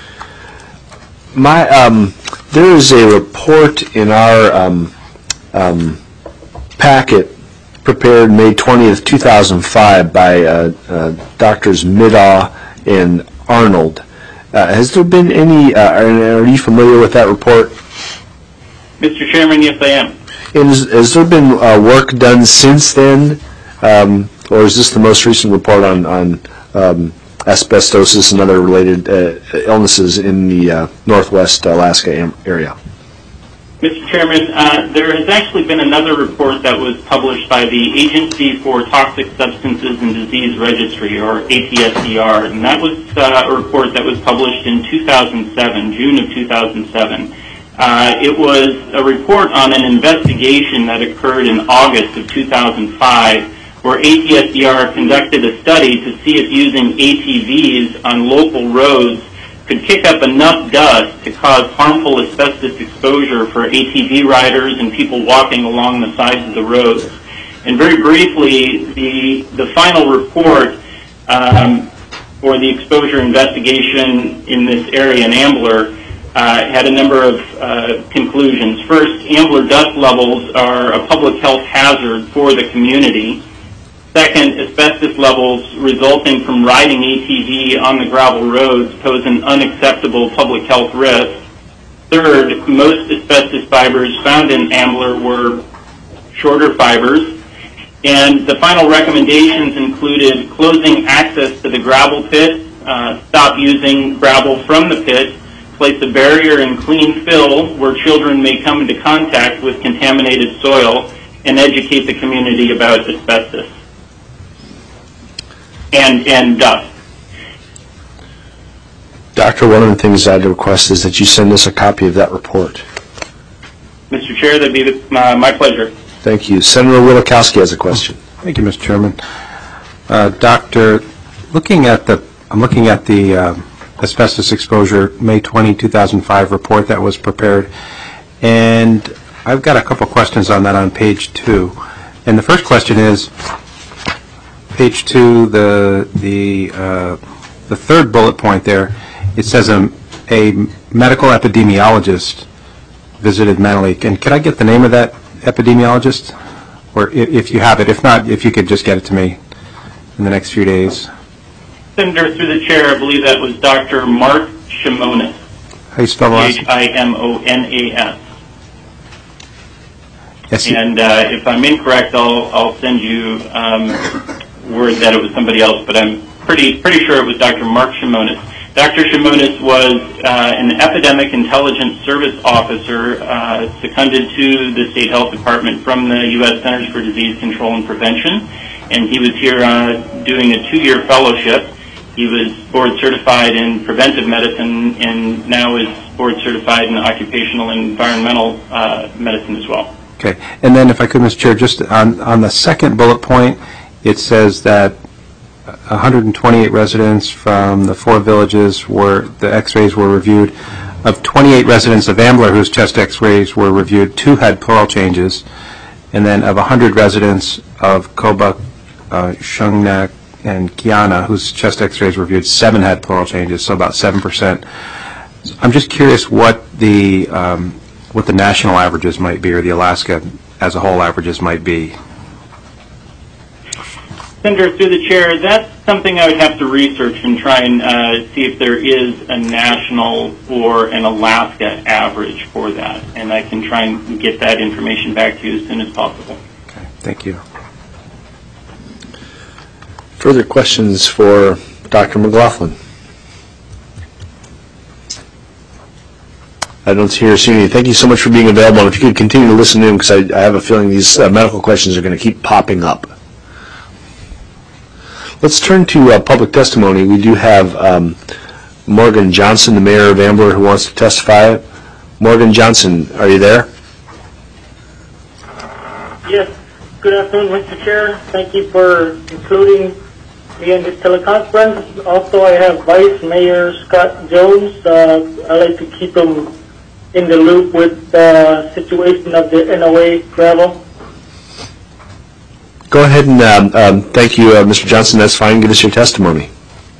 My, um, there is a report in our um, um, packet prepared May twentieth, two thousand five by uh, uh, Doctors Middaugh and Arnold. Uh, has there been any? Uh, are, are you familiar with that report? Mister Chairman, yes, I am. And is, has there been uh, work done since then? Um, Or is this the most recent report on, on um, asbestosis and other related uh, illnesses in the uh, Northwest Alaska area? Mister Chairman, uh, there has actually been another report that was published by the Agency for Toxic Substances and Disease Registry, or A T S D R, and that was uh, a report that was published in two thousand seven, June of two thousand seven. Uh, it was a report on an investigation that occurred in August of two thousand five, where A T S D R conducted a study to see if using A T Vs on local roads could kick up enough dust to cause harmful asbestos exposure for A T V riders and people walking along the sides of the roads. And very briefly, the, the final report um, for the exposure investigation in this area in Ambler uh, had a number of uh, conclusions. First, Ambler dust levels are a public health hazard for the community. Second, asbestos levels resulting from riding A T V on the gravel roads pose an unacceptable public health risk. Third, most asbestos fibers found in Ambler were shorter fibers. And the final recommendations included closing access to the gravel pit, uh, stop using gravel from the pit, place a barrier and clean fill where children may come into contact with contaminated soil, and educate the community about asbestos and, and dust. Doctor, one of the things I'd request is that you send us a copy of that report. Mister Chair, that'd be the, uh, my pleasure. Thank you. Senator Wielechowski has a question. Thank you, Mister Chairman. Uh, Doctor, looking at the, I'm looking at the uh, asbestos exposure May twentieth, two thousand five report that was prepared, and I've got a couple questions on that on page two. And the first question is, page two, the the uh, the third bullet point there, it says a, a medical epidemiologist visited Manatee. And could I get the name of that epidemiologist? Or if you have it, if not, if you could just get it to me in the next few days. Senator, through the chair, I believe that was Doctor Mark Shimonis. How you spell the last name? H I M O N A S. Yes, and uh, if I'm incorrect, I'll, I'll send you um, word that it was somebody else, but I'm pretty pretty sure it was Doctor Mark Shimonis. Doctor Shimonis was uh, an epidemic intelligence service officer uh, seconded to the State Health Department from the U S Centers for Disease Control and Prevention, and he was here uh, doing a two-year fellowship. He was board certified in preventive medicine and now is board certified in occupational and environmental uh, medicine as well. Okay, and then if I could, Mister Chair, just on, on the second bullet point, it says that one hundred twenty-eight residents from the four villages were, the x-rays were reviewed. Of twenty-eight residents of Ambler whose chest x-rays were reviewed, two had pleural changes. And then of one hundred residents of Kobuk, uh, Shungnak, and Kiana whose chest x-rays were reviewed, seven had pleural changes, so about seven percent. I'm just curious what the, um, what the national averages might be, or the Alaska as a whole averages might be. Senator, through the chair, that's something I would have to research and try and uh, see if there is a national or an Alaska average for that. And I can try and get that information back to you as soon as possible. Okay, thank you. Further questions for Doctor McLaughlin? I don't hear or see any. Thank you so much for being available. And if you could continue to listen in, because I, I have a feeling these uh, medical questions are going to keep popping up. Let's turn to uh, public testimony. We do have um, Morgan Johnson, the mayor of Ambler, who wants to testify. Morgan Johnson, are you there? Yes. Good afternoon, Mister Chair. Thank you for including me in this teleconference. Also, I have Vice Mayor Scott Jones. Uh, I like to keep him in the loop with the situation of the N O A gravel. Go ahead and um, um, thank you, uh, Mister Johnson. That's fine. Give us your testimony.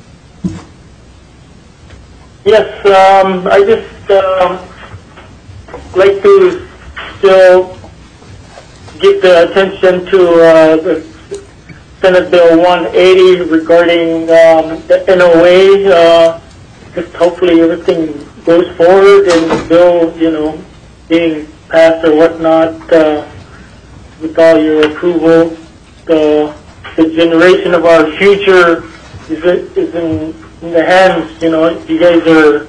Yes, um, I just um, like to still give the attention to uh, the Senate Bill one eighty regarding um, the N O A. Uh, just hopefully everything goes forward and the bill, you know, being passed or whatnot, uh, with all your approval. The, the generation of our future is, is in, in the hands, you know, you guys are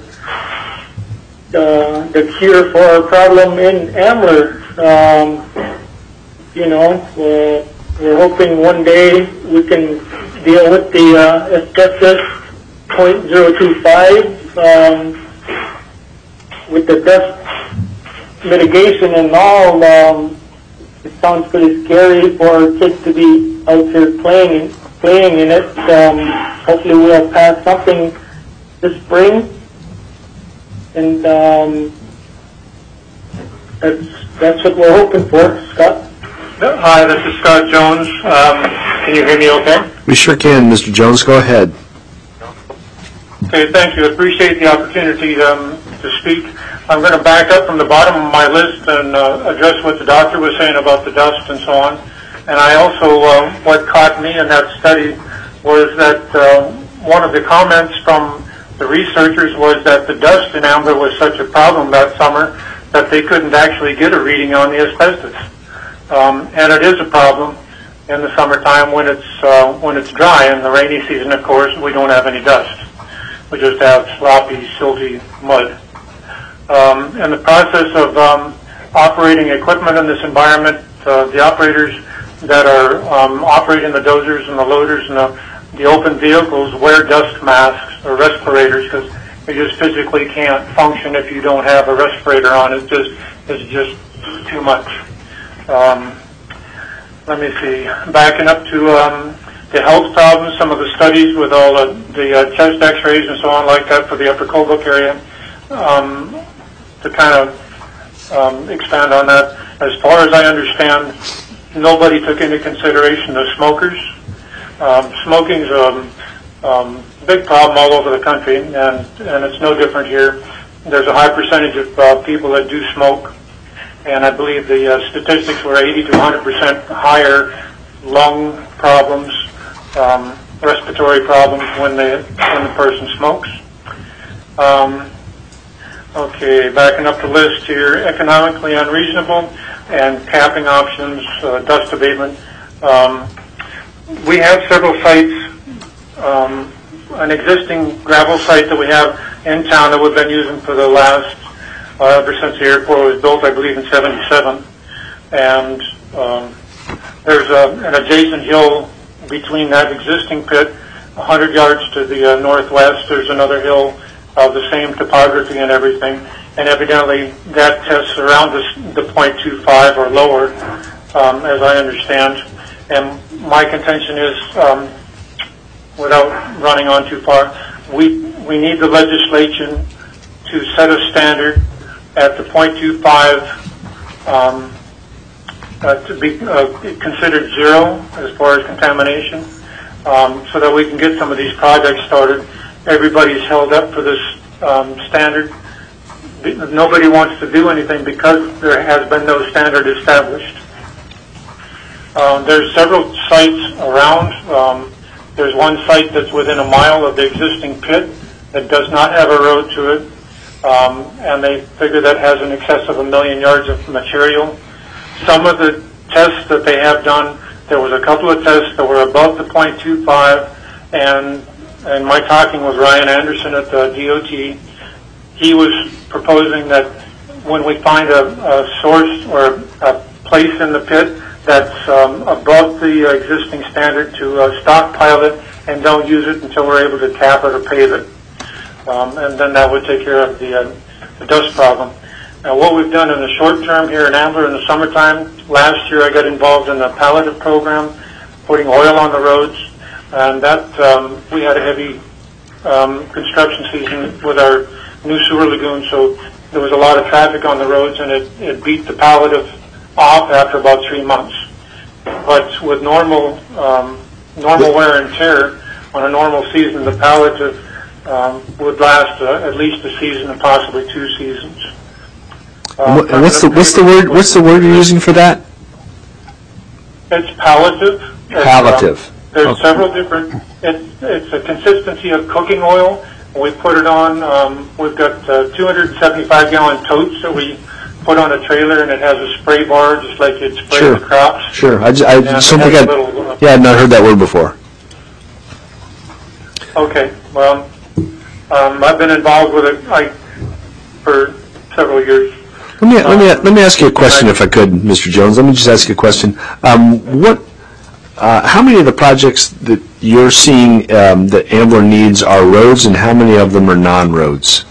uh, the cure for our problem in Ambler. Um, you know, uh, we're hoping one day we can deal with the uh, asbestos point zero two five um, with the dust mitigation and all. Um, it sounds pretty scary for kids to be out here playing playing in it. Um, hopefully we'll pass something this spring, and um, that's that's what we're hoping for. Scott. Hi, this is Scott Jones. Um, can you hear me okay? We sure can, Mister Jones. Go ahead. Okay, thank you. I appreciate the opportunity um, to speak. I'm going to back up from the bottom of my list and uh, address what the doctor was saying about the dust and so on. And I also, uh, what caught me in that study was that uh, one of the comments from the researchers was that the dust in Ambler was such a problem that summer that they couldn't actually get a reading on the asbestos. Um, and it is a problem in the summertime when it's uh, when it's dry. In the rainy season, of course, we don't have any dust. We just have sloppy, silty mud. Um, in the process of um, operating equipment in this environment, uh, the operators that are um, operating the dozers and the loaders and the, the open vehicles wear dust masks or respirators because you just physically can't function if you don't have a respirator on. It's just it's just too much. Um, let me see. Backing up to um, the health problems, some of the studies with all the, the uh, chest X-rays and so on like that for the Upper Kobuk area. Um, to kind of um, expand on that, as far as I understand, nobody took into consideration the smokers. Um, smoking is a um, big problem all over the country, and, and it's no different here. There's a high percentage of uh, people that do smoke, and I believe the uh, statistics were eighty to one hundred percent higher lung problems, um, respiratory problems when, they, when the person smokes. Um, okay, backing up the list here, economically unreasonable and capping options, uh, dust abatement. Um, we have several sites, um, an existing gravel site that we have in town that we've been using for the last, uh, ever since the airport was built, I believe in seventy-seven. And um, there's a, an adjacent hill between that existing pit, one hundred yards to the uh, northwest. There's another hill of the same topography and everything. And evidently that tests around this, the point two five or lower, um, as I understand. And my contention is, um, without running on too far, we we need the legislation to set a standard at the point two five um, uh, to be uh, considered zero as far as contamination, um, so that we can get some of these projects started. Everybody's held up for this um, standard. Nobody wants to do anything because there has been no standard established. Um, there's several sites around. Um, there's one site that's within a mile of the existing pit that does not have a road to it, um, and they figure that has in excess of a million yards of material. Some of the tests that they have done, there was a couple of tests that were above the point two five, and and my talking with Ryan Anderson at the D O T, he was proposing that when we find a, a source or a place in the pit that's um, above the existing standard to uh, stockpile it and don't use it until we're able to tap it or pave it. Um, and then that would take care of the, uh, the dust problem. Now, what we've done in the short term here in Ambler in the summertime, last year I got involved in the palliative program, putting oil on the roads, and that um, we had a heavy um, construction season with our new sewer lagoon, so there was a lot of traffic on the roads, and it, it beat the palliative off after about three months. But with normal um, normal wear and tear on a normal season, the palliative um, would last uh, at least a season and possibly two seasons. Uh, and what's the what's the word what's the word you're using for that? It's palliative. It's, Palliative. Um, there's Okay. several different. It's it's a consistency of cooking oil. We put it on. Um, we've got uh, two hundred seventy-five gallon totes that we put on a trailer, and it has a spray bar just like you'd spray Sure. the crops. Sure. I just, I And just it don't think has I a little, uh, yeah I've not heard that word before. Okay. Well, um, I've been involved with it I, for several years. Let me let me let me ask you a question, if I could, Mister Jones. Let me just ask you a question. Um, what? Uh, how many of the projects that you're seeing um, that Ambler needs are roads, and how many of them are non-roads?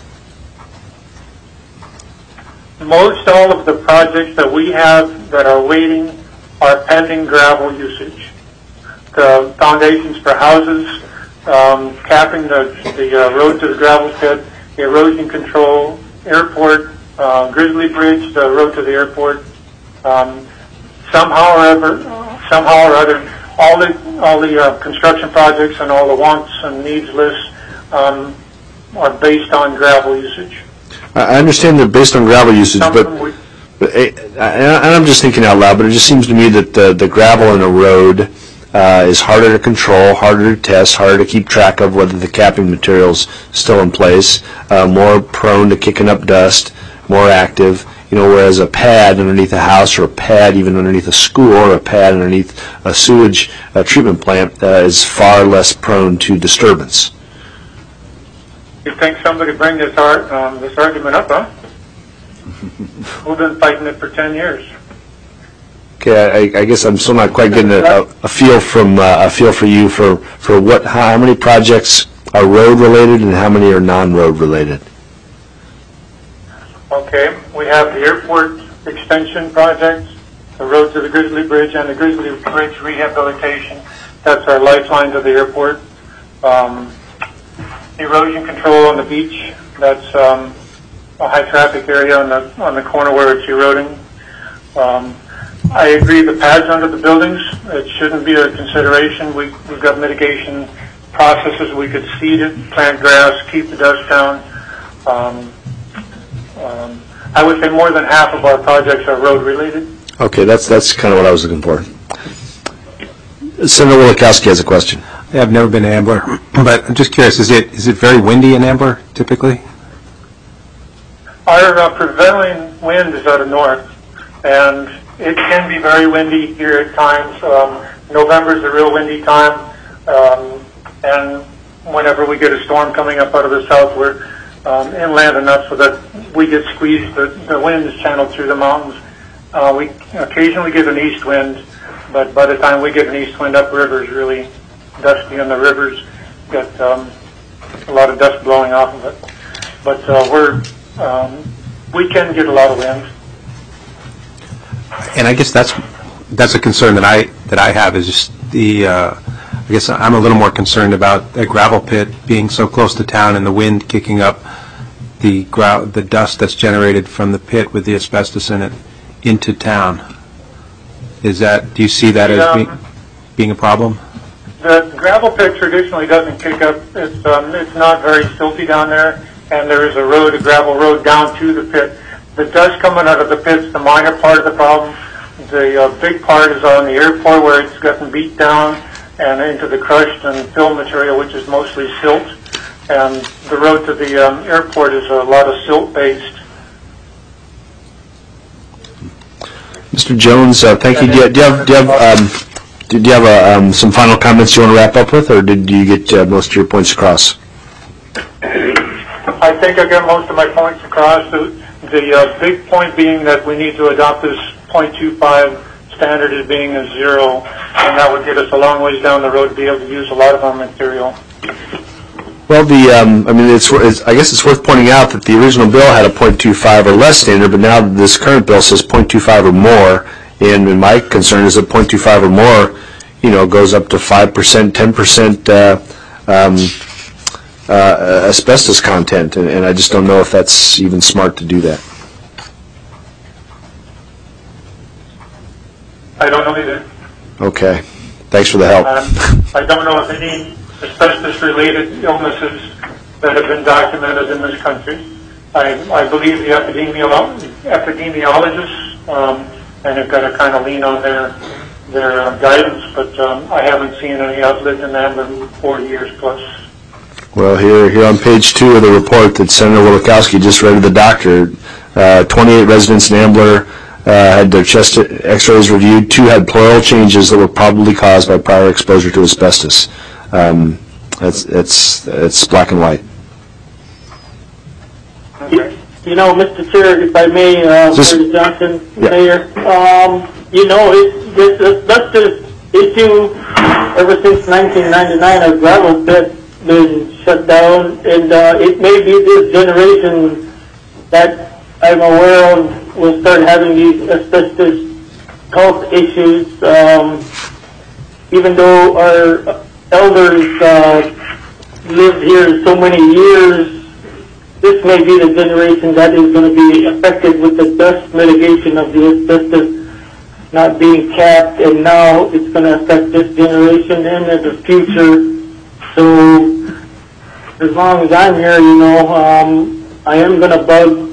Most all of the projects that we have that are waiting are pending gravel usage. The foundations for houses, um, capping the, the uh, road to the gravel pit, erosion control, airport, uh, Grizzly Bridge, the road to the airport. Um, somehow or other, somehow or other, all the all the uh, construction projects and all the wants and needs lists um, are based on gravel usage. I understand they're based on gravel usage, Some but, of them we- but eh, and I'm just thinking out loud, but it just seems to me that the, the gravel in a road uh, is harder to control, harder to test, harder to keep track of whether the capping material's still in place, uh, more prone to kicking up dust, more active, you know, whereas a pad underneath a house or a pad even underneath a school or a pad underneath a sewage uh, treatment plant uh, is far less prone to disturbance. You think somebody bring this art, um, this argument up, huh? We've been fighting it for ten years. Okay, I, I guess I'm still not quite getting a, a, a feel from uh, a feel for you for, for what how many projects are road related and how many are non-road related. Okay, we have the airport extension project, the road to the Grizzly Bridge, and the Grizzly Bridge rehabilitation. That's our lifeline to the airport. Um, erosion control on the beach. That's um, a high traffic area on the on the corner where it's eroding. Um, I agree. The pads under the buildings, it shouldn't be a consideration. We we've got mitigation processes. We could seed it, plant grass, keep the dust down. Um, um, I would say more than half of our projects are road related. Okay, that's that's kind of what I was looking for. Senator Wielechowski has a question. Yeah, I've never been to Ambler, but I'm just curious, is it is it very windy in Ambler typically? Our uh, prevailing wind is out of north, and it can be very windy here at times. Um, November is a real windy time, um, and whenever we get a storm coming up out of the south, we're um, inland enough so that we get squeezed. The, the wind is channeled through the mountains. Uh, we occasionally get an east wind, but by the time we get an east wind upriver, it's really dusty, and the rivers got um, a lot of dust blowing off of it. But uh, we're um, we can get a lot of wind. And I guess that's that's a concern that I that I have is just the. Uh, I guess I'm a little more concerned about a gravel pit being so close to town and the wind kicking up the gra- the dust that's generated from the pit with the asbestos in it into town. Is that? Do you see that as Um, being being a problem? The gravel pit traditionally doesn't kick up. It's um, it's not very silty down there, and there is a road, a gravel road down to the pit. The dust coming out of the pit's the minor part of the problem. The uh, big part is on the airport where it's gotten beat down and into the crushed and fill material, which is mostly silt. And the road to the um, airport is a lot of silt based. Mister Jones, uh, thank you. Do you, do you have do you have, um, do you have uh, um, some final comments you want to wrap up with, or did you get uh, most of your points across? I think I got most of my points across. The, the uh, big point being that we need to adopt this point two five standard as being a zero, and that would get us a long ways down the road to be able to use a lot of our material. Well, the um, I mean, it's, it's I guess it's worth pointing out that the original bill had a point two five or less standard, but now this current bill says point two five or more. And my concern is that point two five or more, you know, goes up to five percent, ten percent uh, um, uh, asbestos content, and, and I just don't know if that's even smart to do that. I don't know either. Okay. Thanks for the help. Um, I don't know of any asbestos-related illnesses that have been documented in this country. I, I believe the epidemiolo- epidemiologists um, and have got to kind of lean on their their uh, guidance, but um, I haven't seen any. I've lived in Ambler forty years plus. Well, here here on page two of the report that Senator Wielechowski just read to the doctor, uh, twenty-eight residents in Ambler uh, had their chest x-rays reviewed. Two had pleural changes that were probably caused by prior exposure to asbestos. Um, it's, it's, it's black and white. Okay. You know, Mister Chair, if I may, uh, Just, Mister Johnson, yeah. Mayor, um, you know, it, this asbestos issue ever since nineteen ninety-nine, a gravel pit been shut down, and uh, it may be this generation that I'm aware of will start having these asbestos health issues. Um, even though our elders uh, lived here so many years, this may be the generation that is going to be affected with the dust mitigation of the asbestos not being capped, and now it's going to affect this generation and the future. So as long as I'm here, you know, um, I am going to bug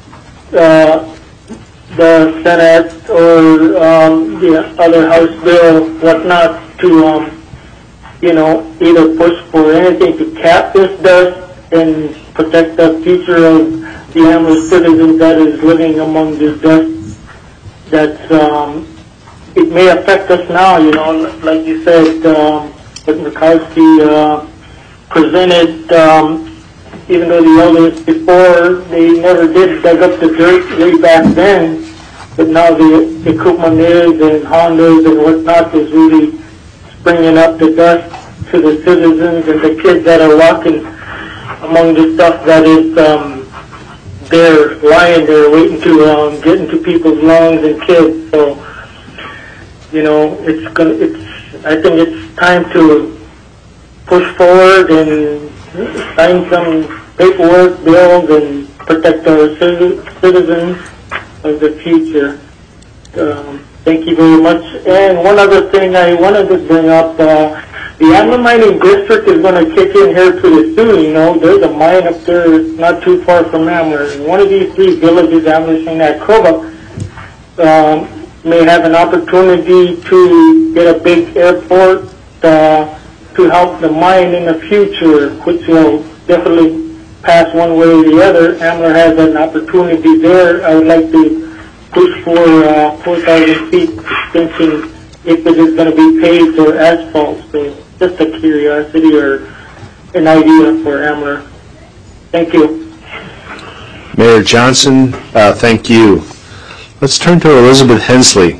uh, the Senate or um, the other House bill, whatnot, to, um, you know, either push for anything to cap this dust and protect the future of the Ambler citizens that is living among this dust. That's, um, it may affect us now, you know, like you said, um, what Murkowski uh, presented, um, even though the elders before, they never did dug up the dirt way back then, but now the equipment is and Hondas and whatnot is really bringing up the dust to the citizens and the kids that are walking among the stuff that is um, there, lying there, waiting to um, get into people's lungs and kids. So, you know, it's gonna. It's. I think it's time to push forward and sign some paperwork, bills, and protect our citizens of the future. Um, thank you very much. And one other thing I wanted to bring up. Uh, The Ambler Mining District is going to kick in here pretty soon, you know. There's a mine up there not too far from Ambler. And one of these three villages, Ambler, Saint Croix, um, may have an opportunity to get a big airport uh, to help the mine in the future, which will definitely pass one way or the other. Ambler has an opportunity there. I would like to push for uh, four thousand feet extension if it is going to be paved or asphalt. So just a curiosity or an idea for Ambler. Thank you. Mayor Johnson, uh, thank you. Let's turn to Elizabeth Hensley,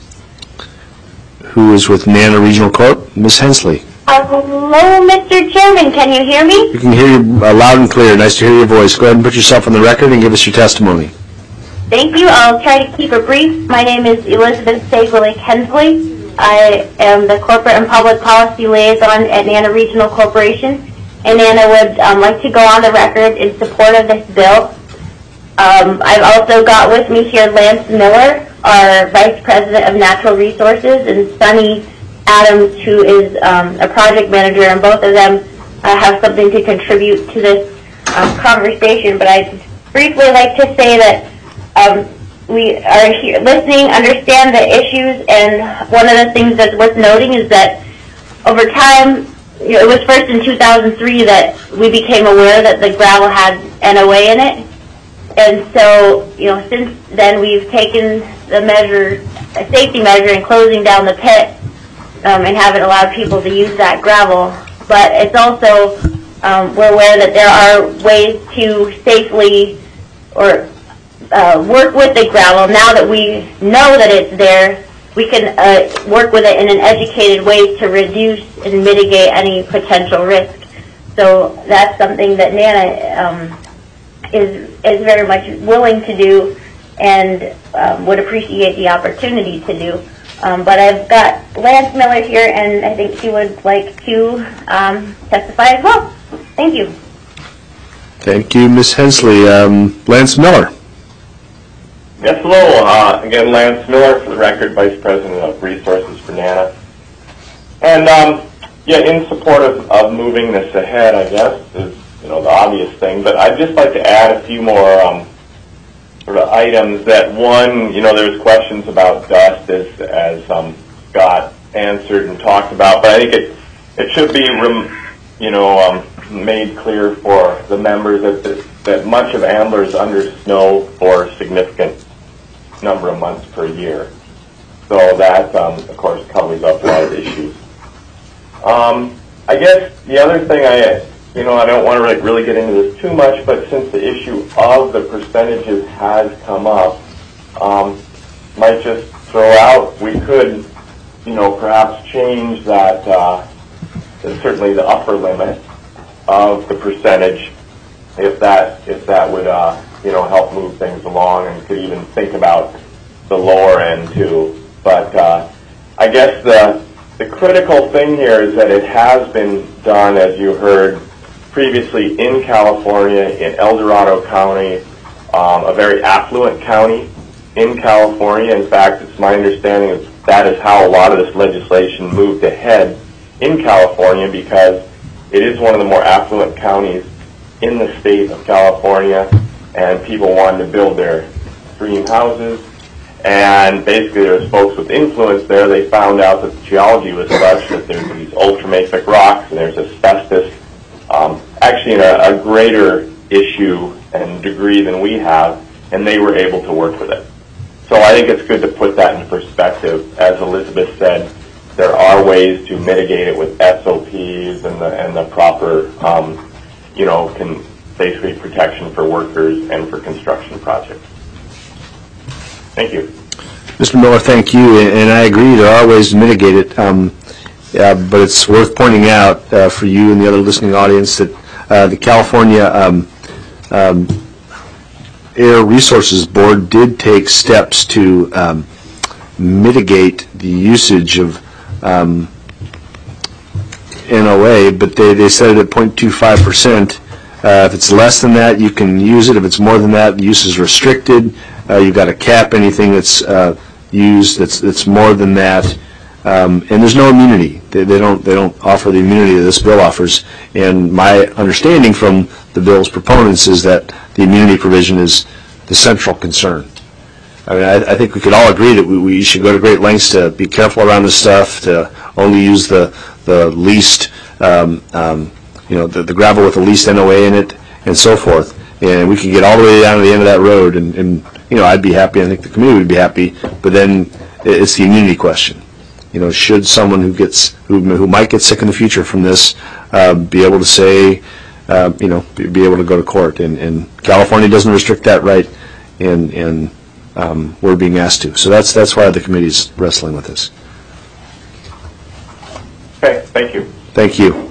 who is with Nana Regional Corp. Miz Hensley. Uh, hello, Mister Chairman. Can you hear me? We can hear you uh, loud and clear. Nice to hear your voice. Go ahead and put yourself on the record and give us your testimony. Thank you. I'll try to keep it brief. My name is Elizabeth Sagwillick Hensley. I am the Corporate and Public Policy Liaison at Nana Regional Corporation, and Nana would um, like to go on the record in support of this bill. Um, I've also got with me here Lance Miller, our Vice President of Natural Resources, and Sonny Adams, who is um, a project manager, and both of them uh, have something to contribute to this um, conversation. But I'd briefly like to say that um, we are here listening, understand the issues, and one of the things that's worth noting is that over time, you know, it was first in two thousand three that we became aware that the gravel had N O A in it. And so, you know, since then we've taken the measure, a safety measure in closing down the pit um, and haven't allowed people to use that gravel. But it's also, um, we're aware that there are ways to safely or uh, work with the gravel now that we know that it's there we can uh, work with it in an educated way to reduce and mitigate any potential risk. So that's something that NANA um, is is very much willing to do and um, would appreciate the opportunity to do. Um, but I've got Lance Miller here, and I think he would like to um, testify as well. Thank you. Thank you, Miz Hensley. Um, Lance Miller. Yes, hello. Uh, again, Lance Miller, for the record, Vice President of Resources for NANA. And, um, yeah, in support of, of moving this ahead, I guess, is, you know, the obvious thing. But I'd just like to add a few more um, sort of items that, one, you know, there's questions about dust, as, as um, Scott answered and talked about. But I think it, it should be, rem, you know, um, made clear for the members that, that, that much of Ambler is under snow for significant number of months per year. So that, um, of course, covers up a lot of issues. Um, I guess the other thing I, you know, I don't want to really get into this too much, but since the issue of the percentages has come up, um, might just throw out, we could, you know, perhaps change that, uh, certainly the upper limit of the percentage, if that, if that would, uh, you know, help move things along, and could even think about the lower end too. But uh, I guess the the critical thing here is that it has been done, as you heard previously, in California, in El Dorado County, um, a very affluent county in California. In fact, it's my understanding that that is how a lot of this legislation moved ahead in California, because it is one of the more affluent counties in the state of California, and people wanted to build their dream houses. And basically there was folks with influence there. They found out that the geology was such that there's these ultramafic rocks and there's asbestos, um, actually in a, a greater issue and degree than we have, and they were able to work with it. So I think it's good to put that into perspective. As Elizabeth said, there are ways to mitigate it with S O Ps and the, and the proper, um, you know, can basically protection for workers and for construction projects. Thank you. Mister Miller, thank you, and I agree there are ways to mitigate it, um, uh, but it's worth pointing out uh, for you and the other listening audience that uh, the California um, um, Air Resources Board did take steps to um, mitigate the usage of um, N O A, but they, they set it at zero point two five percent. Uh, if it's less than that, you can use it. If it's more than that, the use is restricted. Uh, you've got to cap anything that's uh, used that's that's more than that, um, and there's no immunity. They, they don't they don't offer the immunity that this bill offers. And my understanding from the bill's proponents is that the immunity provision is the central concern. I mean, I, I think we could all agree that we, we should go to great lengths to be careful around this stuff, to only use the the least, um, um, you know, the, the gravel with the least N O A in it, and so forth. And we could get all the way down to the end of that road, and, and you know, I'd be happy. I think the community would be happy. But then it's the immunity question. You know, should someone who gets who who might get sick in the future from this uh, be able to say, uh, you know, be, be able to go to court? And, and California doesn't restrict that right, and and um, we're being asked to. So that's that's why the committee's wrestling with this. Okay, thank you. Thank you.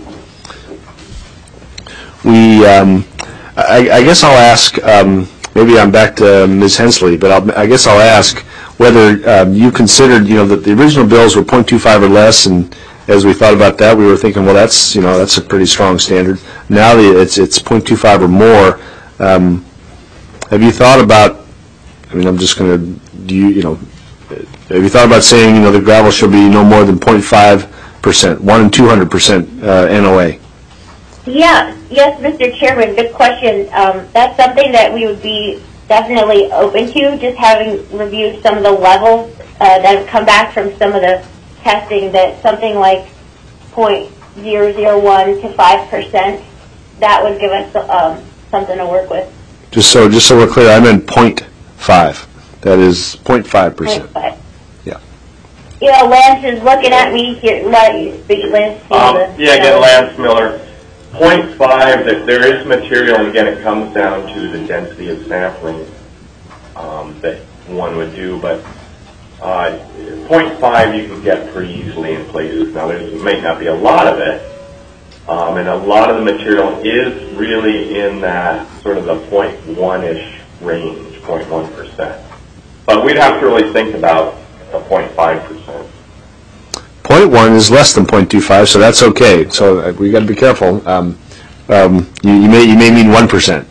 We, um, I, I guess I'll ask. Um, maybe I'm back to Miz Hensley, but I'll, I guess I'll ask whether um, you considered, you know, that the original bills were zero point two five or less, and as we thought about that, we were thinking, well, that's, you know, that's a pretty strong standard. Now the, it's it's zero point two five or more. Um, have you thought about? I mean, I'm just going to. Do you, you know, have you thought about saying, you know, the gravel should be no more than zero point five percent, one and two hundred percent uh, N O A? Yeah, yes, Mister Chairman, good question. Um, that's something that we would be definitely open to, just having reviewed some of the levels uh, that have come back from some of the testing, that something like zero point zero zero one to five percent, that would give us um, something to work with. Just so, just so we're clear, I meant zero point five. That is zero point five percent. Yeah. You know, Lance is looking at me here. Let you speak, Lance. Um, the, yeah, again, Lance Miller. zero point five, that there is material, and again, it comes down to the density of sampling um, that one would do. But Uh, point five you can get pretty easily in places. Now, there may not be a lot of it, um, and a lot of the material is really in that sort of the point one-ish range, zero point one percent. But we'd have to really think about the zero point five percent. zero point one is less than zero point two five, so that's okay. So uh, we got to be careful. Um, um, you, you may you may mean one percent.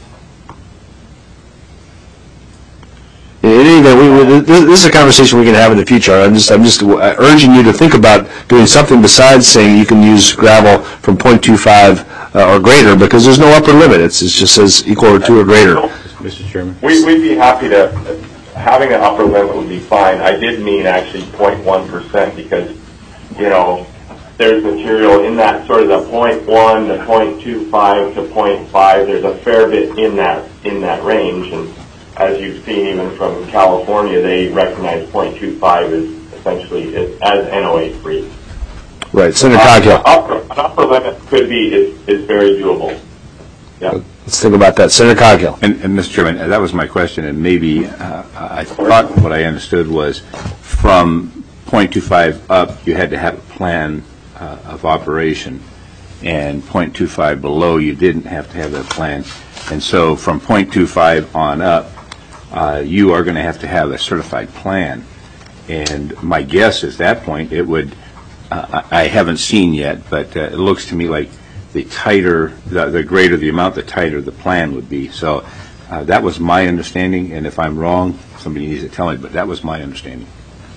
In any event, we, we, this, this is a conversation we can have in the future. I'm just I'm just urging you to think about doing something besides saying you can use gravel from zero point two five uh, or greater, because there's no upper limit. It's, it just says equal to or greater. Mister Chairman. We, we'd be happy to, having an upper limit would be fine. I did mean actually zero point one percent because, you know, there's material in that sort of the zero point one to zero point two five to zero point five. There's a fair bit in that in that range, and as you've seen even from California, they recognize zero point two five as essentially as, as N O A free. Right, Senator Coghill. Uh, upper, an upper limit could be is, is very doable. Yeah. Let's think about that. Senator Coghill. And, and Mister Chairman, that was my question, and maybe uh, I thought what I understood was from zero point two five up, you had to have a plan uh, of operation, and zero point two five below, you didn't have to have that plan. And so from zero point two five on up, uh, you are going to have to have a certified plan. And my guess is that point, it would, uh, I haven't seen yet, but uh, it looks to me like the tighter, the, the greater the amount, the tighter the plan would be. So uh, that was my understanding, and if I'm wrong, somebody needs to tell me, but that was my understanding.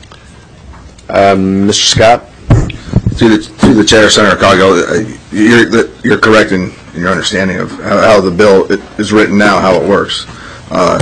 Um, Mister Scott? To the, to the chair, Senator Coghill, uh, you're, you're correct in, in your understanding of how, how the bill is written now, how it works. Uh,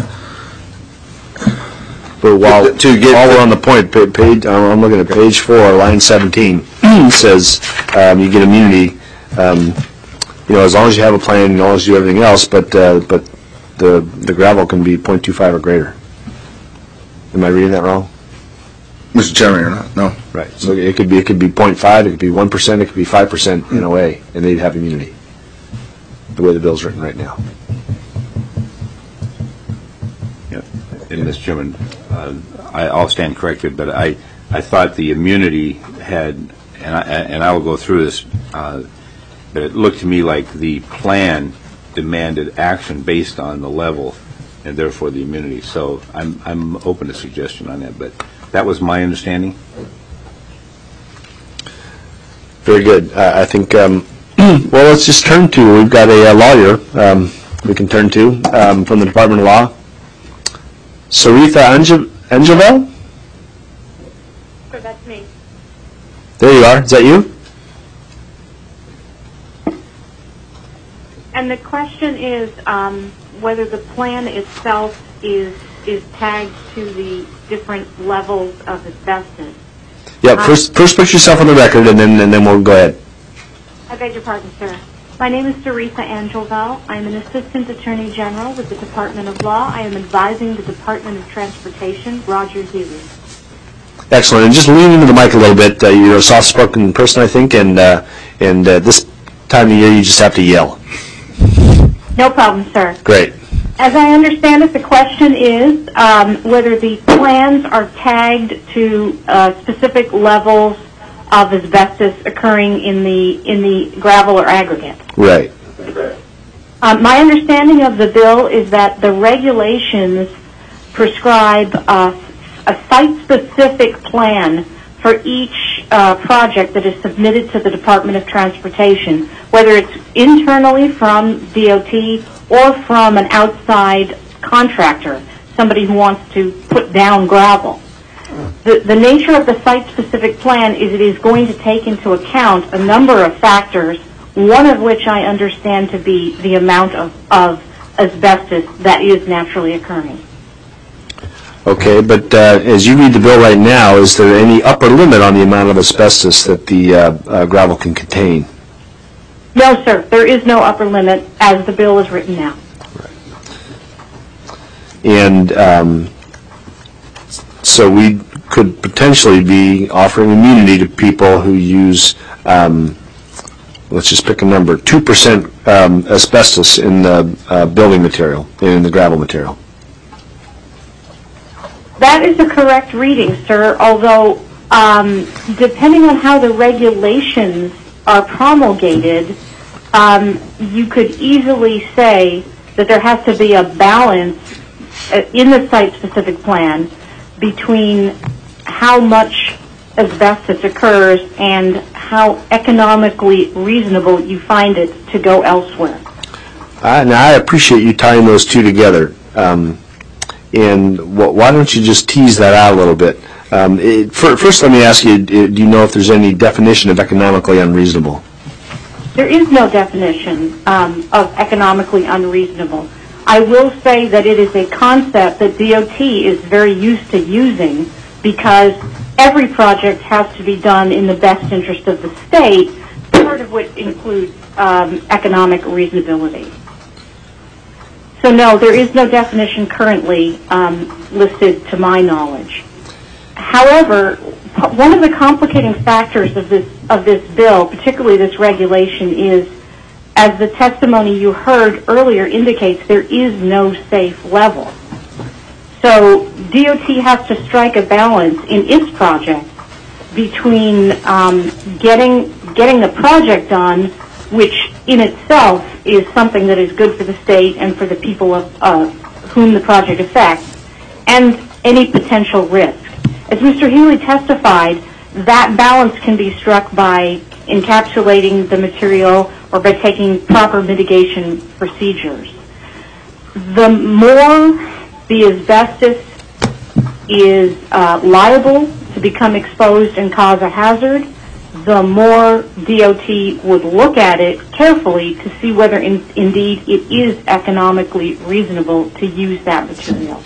But while, to get while we're on the point, pa- page, I'm looking at page four, line seventeen, says um, you get immunity, um, you know, as long as you have a plan, as long as you do everything else, but uh, but the the gravel can be zero point two five or greater. Am I reading that wrong? Mister Chairman, you're not, no. Right. So it could be it could be zero point five, it could be one percent, it could be five percent in a way, and they'd have immunity, the way the bill's written right now. And Mister Chairman, uh, I, I'll stand corrected, but I, I thought the immunity had, and I, and I will go through this, uh, but it looked to me like the plan demanded action based on the level, and therefore the immunity. So I'm, I'm open to suggestion on that, but that was my understanding. Very good. Uh, I think, um, well, let's just turn to, we've got a, a lawyer um, we can turn to um, from the Department of Law. Saritha Ange- Angelvel? So that's me. There you are. Is that you? And the question is um, whether the plan itself is is tagged to the different levels of asbestos. Yeah. Um, First, first put yourself on the record, and then and then we'll go ahead. I beg your pardon, sir. My name is Saritha Angelvel. I am an Assistant Attorney General with the Department of Law. I am advising the Department of Transportation, Roger Healy. Excellent. And just lean into the mic a little bit. Uh, you're a soft-spoken person, I think, and uh, and uh, this time of year you just have to yell. No problem, sir. Great. As I understand it, the question is um, whether the plans are tagged to uh, specific levels of asbestos occurring in the in the gravel or aggregate. Right. Um, my understanding of the bill is that the regulations prescribe uh, a site-specific plan for each uh, project that is submitted to the Department of Transportation, whether it's internally from D O T or from an outside contractor, somebody who wants to put down gravel. The, the nature of the site-specific plan is it is going to take into account a number of factors, one of which I understand to be the amount of, of asbestos that is naturally occurring. Okay, but uh, as you read the bill right now, is there any upper limit on the amount of asbestos that the uh, uh, gravel can contain? No, sir. There is no upper limit as the bill is written now. Right. And um, so we could potentially be offering immunity to people who use, um, let's just pick a number, two percent um, asbestos in the uh, building material, in the gravel material. That is a correct reading, sir, although um, depending on how the regulations are promulgated, um, you could easily say that there has to be a balance in the site-specific plan between how much asbestos occurs and how economically reasonable you find it to go elsewhere. Uh, now, I appreciate you tying those two together. Um, and wh- why don't you just tease that out a little bit? Um, it, for, first, let me ask you, do you know if there's any definition of economically unreasonable? There is no definition um, of economically unreasonable. I will say that it is a concept that D O T is very used to using because every project has to be done in the best interest of the state, part of which includes um, economic reasonability. So no, there is no definition currently um, listed to my knowledge. However, one of the complicating factors of this of this bill, particularly this regulation, is, as the testimony you heard earlier indicates, there is no safe level. So D O T has to strike a balance in its project between um, getting getting the project done, which in itself is something that is good for the state and for the people of uh, whom the project affects, and any potential risk. As Mister Healy testified, that balance can be struck by encapsulating the material or by taking proper mitigation procedures. The more the asbestos is uh, liable to become exposed and cause a hazard, the more D O T would look at it carefully to see whether in, indeed it is economically reasonable to use that material.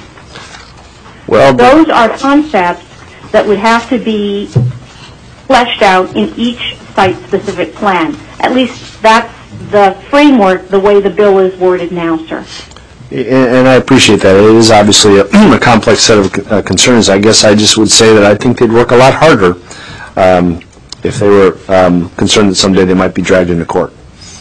Well, those are concepts that would have to be fleshed out in each site-specific plan. At least that's the framework, the way the bill is worded now, sir. And I appreciate that. It is obviously a, a complex set of uh, concerns. I guess I just would say that I think they'd work a lot harder um, if they were um, concerned that someday they might be dragged into court.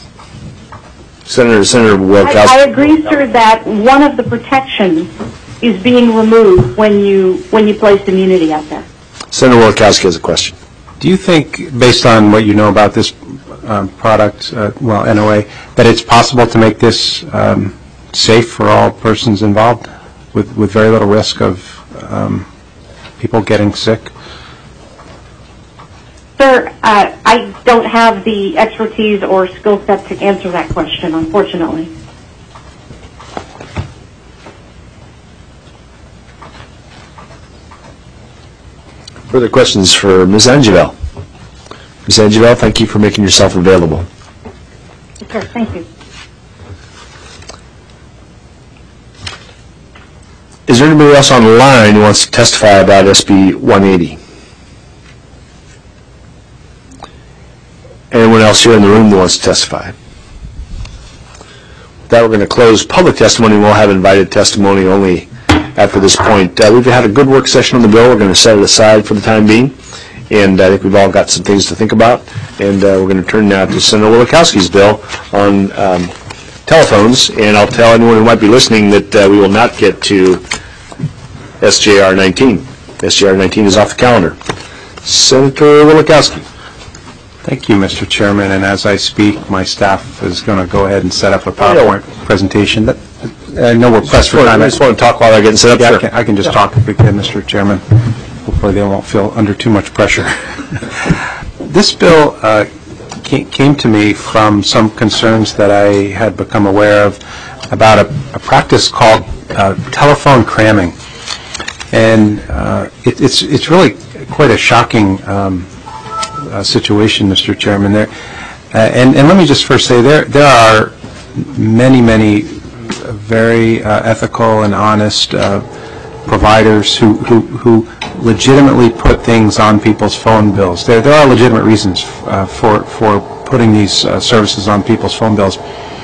Senator Senator Wilkowski. I, I agree, sir, that one of the protections is being removed when you when you place immunity out there. Senator Wilkowski has a question. Do you think, based on what you know about this um, product, uh, well, N O A, that it's possible to make this um, safe for all persons involved with, with very little risk of um, people getting sick? Sir, uh, I don't have the expertise or skill set to answer that question, unfortunately. Further questions for Miz Angeville? Miz Angeville, thank you for making yourself available. Okay, thank you. Is there anybody else on the line who wants to testify about S B one eighty? Anyone else here in the room who wants to testify? With that, we're going to close public testimony. We'll have invited testimony only after this point. Uh, we've had a good work session on the bill. We're going to set it aside for the time being, and I think we've all got some things to think about. And uh, we're going to turn now to Senator Wilkowski's bill on um, telephones, and I'll tell anyone who might be listening that uh, we will not get to S J R nineteen. S J R nineteen is off the calendar. Senator Wilkowski. Thank you, Mister Chairman. And as I speak, my staff is going to go ahead and set up a PowerPoint presentation. That, I know we're pressed for time. I just want to talk while they're getting set up. Yeah, Sure. I can, I can just yeah. talk again, Mister Chairman. Hopefully they won't feel under too much pressure. This bill uh, came, came to me from some concerns that I had become aware of about a, a practice called uh, telephone cramming. And uh, it, it's, it's really quite a shocking um, uh, situation, Mister Chairman. There, uh, and, and let me just first say there, there are many, many very uh, ethical and honest uh, providers who, who, who legitimately put things on people's phone bills. There, there are legitimate reasons uh, for, for putting these uh, services on people's phone bills.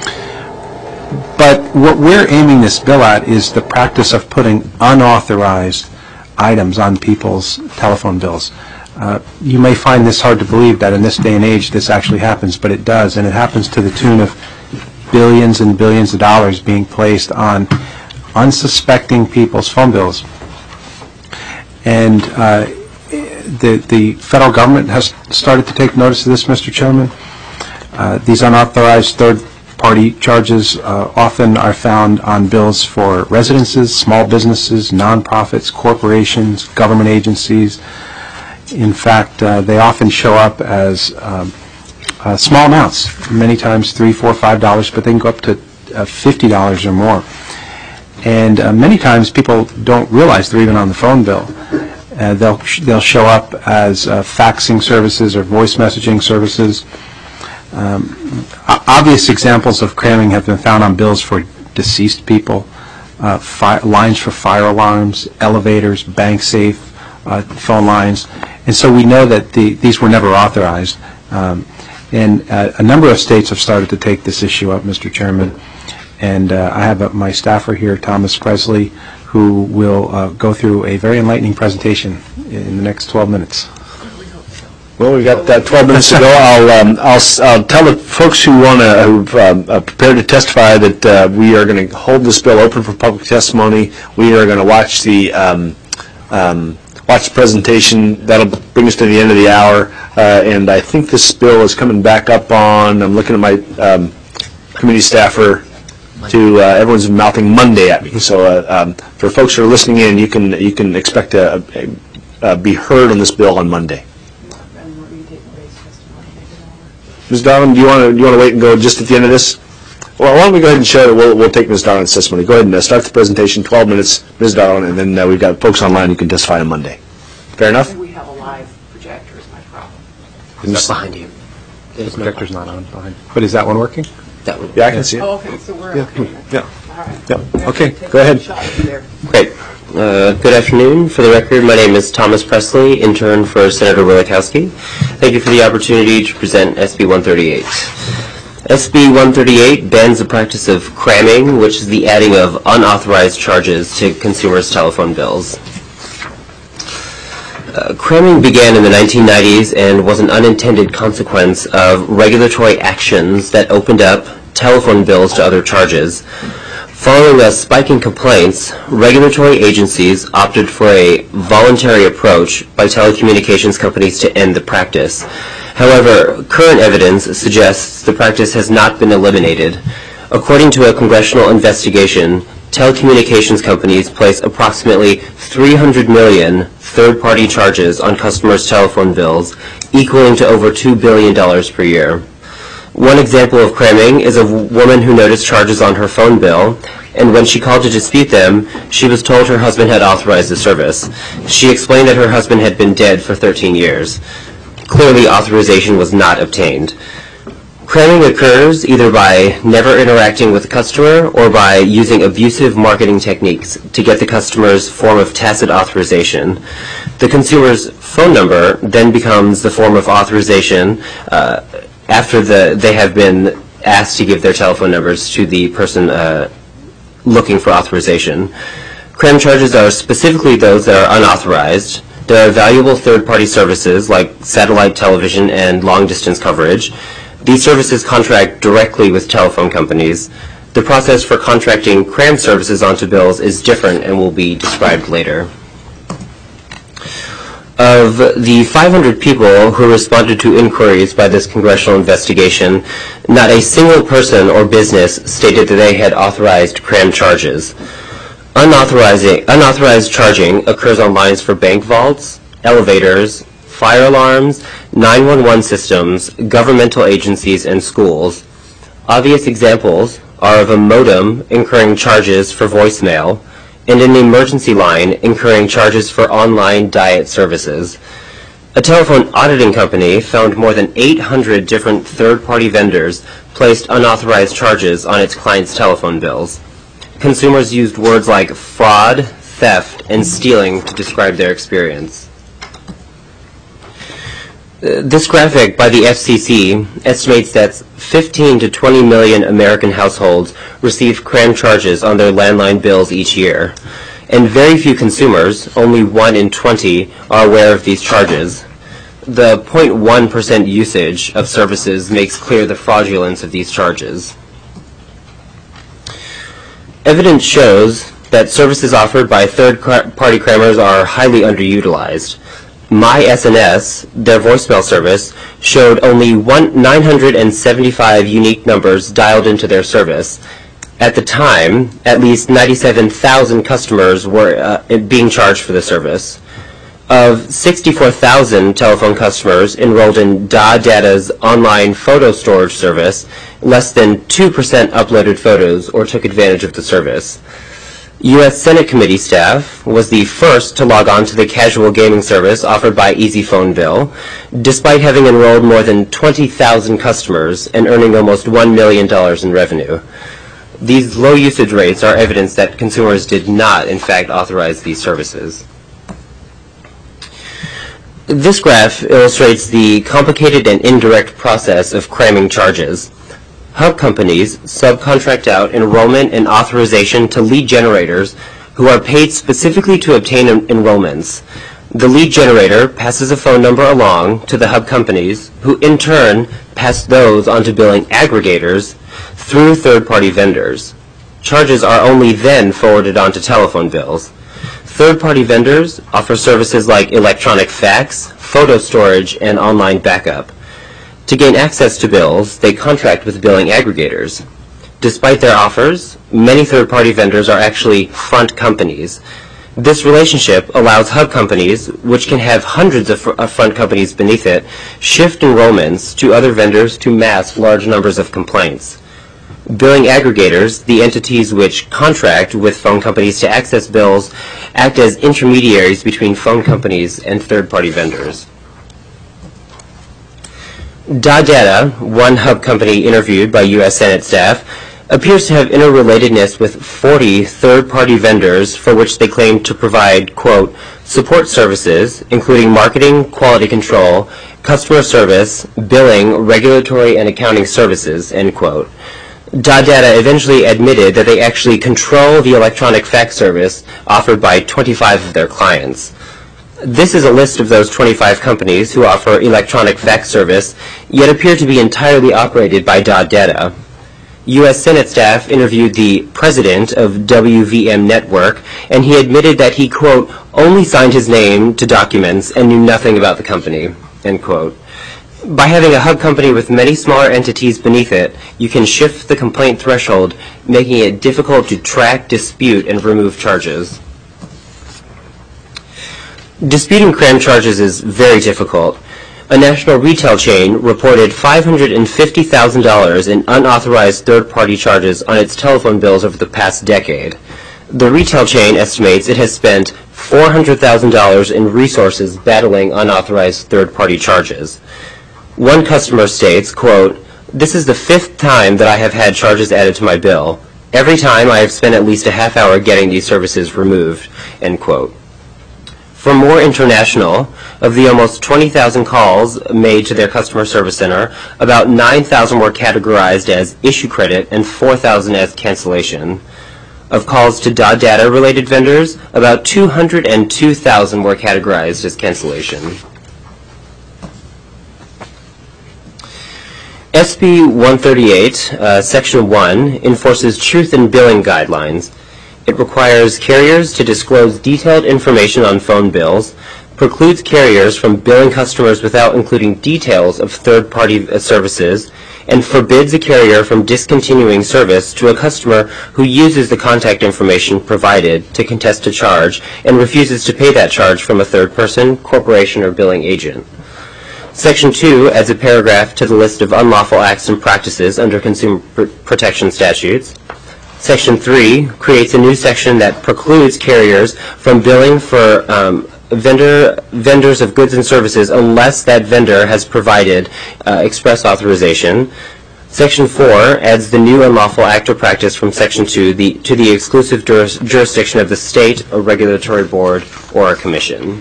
But what we're aiming this bill at is the practice of putting unauthorized items on people's telephone bills. Uh, you may find this hard to believe that in this day and age this actually happens, but it does, and it happens to the tune of billions and billions of dollars being placed on unsuspecting people's phone bills. And uh, the, the federal government has started to take notice of this, Mister Chairman. Uh, these unauthorized third-party charges uh, often are found on bills for residences, small businesses, nonprofits, corporations, government agencies. In fact, uh, they often show up as um, uh, small amounts, many times three, four, five dollars, but they can go up to uh, fifty dollars or more. And uh, many times people don't realize they're even on the phone bill. Uh, they'll sh they'll show up as uh, faxing services or voice messaging services. Um, obvious examples of cramming have been found on bills for deceased people, uh, fi lines for fire alarms, elevators, bank safe, uh, phone lines. And so we know that the, these were never authorized. Um, and uh, a number of states have started to take this issue up, Mister Chairman. And uh, I have uh, my staffer here, Thomas Presley, who will uh, go through a very enlightening presentation in the next twelve minutes. Well, we've got uh, twelve minutes to go. I'll, um, I'll, I'll tell the folks who want to, who've um, uh, prepared to testify that uh, we are going to hold this bill open for public testimony. We are going to watch the um, um, watch the presentation. That'll bring us to the end of the hour. Uh, and I think this bill is coming back up on, I'm looking at my um, committee staffer, to uh, everyone's mouthing Monday at me. So uh, um, for folks who are listening in, you can you can expect to uh, uh, be heard on this bill on Monday. Miz Darling, do you want to do you want to wait and go just at the end of this? Well, why don't we go ahead and show it? We'll we'll take Miz Darling's testimony. Go ahead and uh, start the presentation. twelve minutes, Miz Darling, and then uh, we've got folks online who can testify on Monday. Fair enough? We have a live projector is my problem. It's behind you. The projector's not on behind. But is that one working? That would yeah, I can see it. Oh, okay, so we're yeah. okay. Yeah. All right. Yeah. Okay, go ahead. Great. Uh, good afternoon. For the record, my name is Thomas Presley, intern for Senator Wielechowski. Thank you for the opportunity to present S B one thirty-eight. S B one thirty-eight bans the practice of cramming, which is the adding of unauthorized charges to consumers' telephone bills. Uh, cramming began in the nineteen nineties and was an unintended consequence of regulatory actions that opened up telephone bills to other charges. Following a spike in complaints, regulatory agencies opted for a voluntary approach by telecommunications companies to end the practice. However, current evidence suggests the practice has not been eliminated. According to a congressional investigation, telecommunications companies place approximately three hundred million third-party charges on customers' telephone bills, equaling to over two billion dollars per year. One example of cramming is a woman who noticed charges on her phone bill, and when she called to dispute them, she was told her husband had authorized the service. She explained that her husband had been dead for thirteen years. Clearly, authorization was not obtained. Cramming occurs either by never interacting with the customer or by using abusive marketing techniques to get the customer's form of tacit authorization. The consumer's phone number then becomes the form of authorization uh, after the, they have been asked to give their telephone numbers to the person uh, looking for authorization. Cram charges are specifically those that are unauthorized. There are valuable third-party services like satellite television and long-distance coverage. These services contract directly with telephone companies. The process for contracting cram services onto bills is different and will be described later. Of the five hundred people who responded to inquiries by this congressional investigation, not a single person or business stated that they had authorized cram charges. Unauthorized, unauthorized charging occurs on lines for bank vaults, elevators, fire alarms, nine one one systems, governmental agencies, and schools. Obvious examples are of a modem incurring charges for voicemail, and an emergency line incurring charges for online diet services. A telephone auditing company found more than eight hundred different third-party vendors placed unauthorized charges on its clients' telephone bills. Consumers used words like fraud, theft, and stealing to describe their experience. Uh, this graphic by the F C C estimates that fifteen to twenty million American households receive cram charges on their landline bills each year. And very few consumers, only one in twenty, are aware of these charges. The zero point one percent usage of services makes clear the fraudulence of these charges. Evidence shows that services offered by third-party crammers are highly underutilized. My S N S, their voicemail service, showed only one, nine hundred seventy-five unique numbers dialed into their service. At the time, at least ninety-seven thousand customers were uh, being charged for the service. Of sixty-four thousand telephone customers enrolled in D A Data's online photo storage service, less than two percent uploaded photos or took advantage of the service. U S Senate committee staff was the first to log on to the casual gaming service offered by Easy Phone Bill, despite having enrolled more than twenty thousand customers and earning almost one million dollars in revenue. These low usage rates are evidence that consumers did not, in fact, authorize these services. This graph illustrates the complicated and indirect process of cramming charges. Hub companies subcontract out enrollment and authorization to lead generators who are paid specifically to obtain en- enrollments. The lead generator passes a phone number along to the hub companies, who in turn pass those on to billing aggregators through third-party vendors. Charges are only then forwarded on to telephone bills. Third-party vendors offer services like electronic fax, photo storage, and online backup. To gain access to bills, they contract with billing aggregators. Despite their offers, many third-party vendors are actually front companies. This relationship allows hub companies, which can have hundreds of, fr- of front companies beneath it, shift enrollments to other vendors to mask large numbers of complaints. Billing aggregators, the entities which contract with phone companies to access bills, act as intermediaries between phone companies and third-party vendors. D A Data, one hub company interviewed by U S Senate staff, appears to have interrelatedness with forty third-party vendors for which they claim to provide, quote, support services, including marketing, quality control, customer service, billing, regulatory, and accounting services, end quote. D A Data eventually admitted that they actually control the electronic fax service offered by twenty-five of their clients. This is a list of those twenty-five companies who offer electronic fax service, yet appear to be entirely operated by D A Data. U S Senate staff interviewed the president of W V M Network, and he admitted that he, quote, only signed his name to documents and knew nothing about the company, end quote. By having a hub company with many smaller entities beneath it, you can shift the complaint threshold, making it difficult to track, dispute, and remove charges. Disputing cram charges is very difficult. A national retail chain reported five hundred fifty thousand dollars in unauthorized third-party charges on its telephone bills over the past decade. The retail chain estimates it has spent four hundred thousand dollars in resources battling unauthorized third-party charges. One customer states, quote, this is the fifth time that I have had charges added to my bill. Every time I have spent at least a half hour getting these services removed, end quote. For More International, of the almost twenty thousand calls made to their customer service center, about nine thousand were categorized as issue credit and four thousand as cancellation. Of calls to D A Data-related vendors, about two hundred two thousand were categorized as cancellation. S B one thirty-eight, uh, Section one, enforces truth in billing guidelines. It requires carriers to disclose detailed information on phone bills, precludes carriers from billing customers without including details of third-party services, and forbids a carrier from discontinuing service to a customer who uses the contact information provided to contest a charge and refuses to pay that charge from a third person, corporation, or billing agent. Section two adds a paragraph to the list of unlawful acts and practices under consumer pr- protection statutes. Section three creates a new section that precludes carriers from billing for um, vendor vendors of goods and services unless that vendor has provided uh, express authorization. Section four adds the new unlawful act or practice from Section two the, to the exclusive juris, jurisdiction of the state, a regulatory board, or a commission.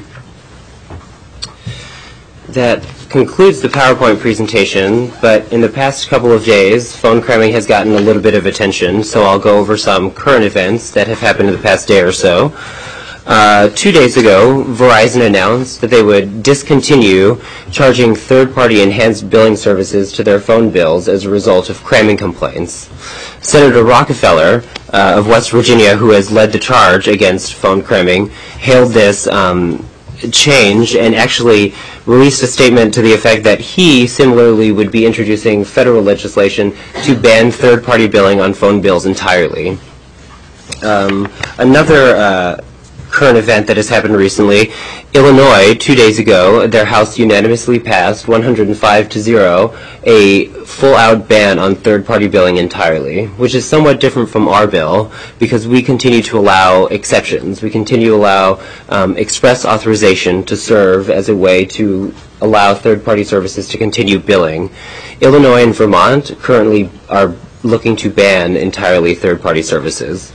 That concludes the PowerPoint presentation, but in the past couple of days, phone cramming has gotten a little bit of attention, so I'll go over some current events that have happened in the past day or so. Uh, two days ago, Verizon announced that they would discontinue charging third-party enhanced billing services to their phone bills as a result of cramming complaints. Senator Rockefeller uh, of West Virginia, who has led the charge against phone cramming, hailed this um, change and actually released a statement to the effect that he similarly would be introducing federal legislation to ban third-party billing on phone bills entirely. Um, another uh, current event that has happened recently, Illinois, two days ago, their House unanimously passed one hundred five to zero a full-out ban on third-party billing entirely, which is somewhat different from our bill because we continue to allow exceptions. We continue to allow um, express authorization to serve as a way to allow third-party services to continue billing. Illinois and Vermont currently are looking to ban entirely third-party services.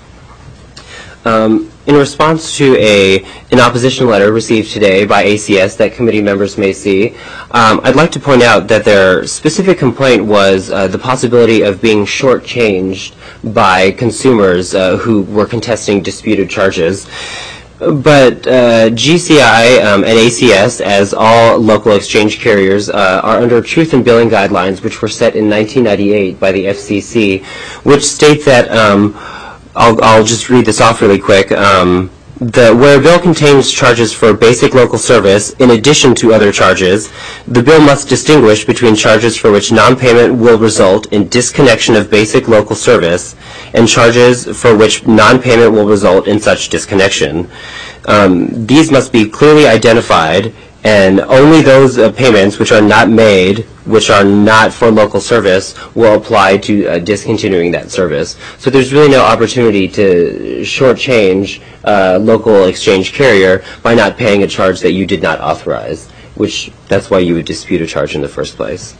Um, in response to a, an opposition letter received today by A C S that committee members may see, um, I'd like to point out that their specific complaint was uh, the possibility of being shortchanged by consumers uh, who were contesting disputed charges. But uh, G C I um, and A C S, as all local exchange carriers, uh, are under truth in billing guidelines which were set in nineteen ninety-eight by the F C C, which state that um, I'll, I'll just read this off really quick. Um, the, where a bill contains charges for basic local service in addition to other charges, the bill must distinguish between charges for which non-payment will result in disconnection of basic local service and charges for which non-payment will result in such disconnection. Um, these must be clearly identified, and only those uh, payments which are not made, which are not for local service, will apply to uh, discontinuing that service. So there's really no opportunity to shortchange uh, local exchange carrier by not paying a charge that you did not authorize, which that's why you would dispute a charge in the first place.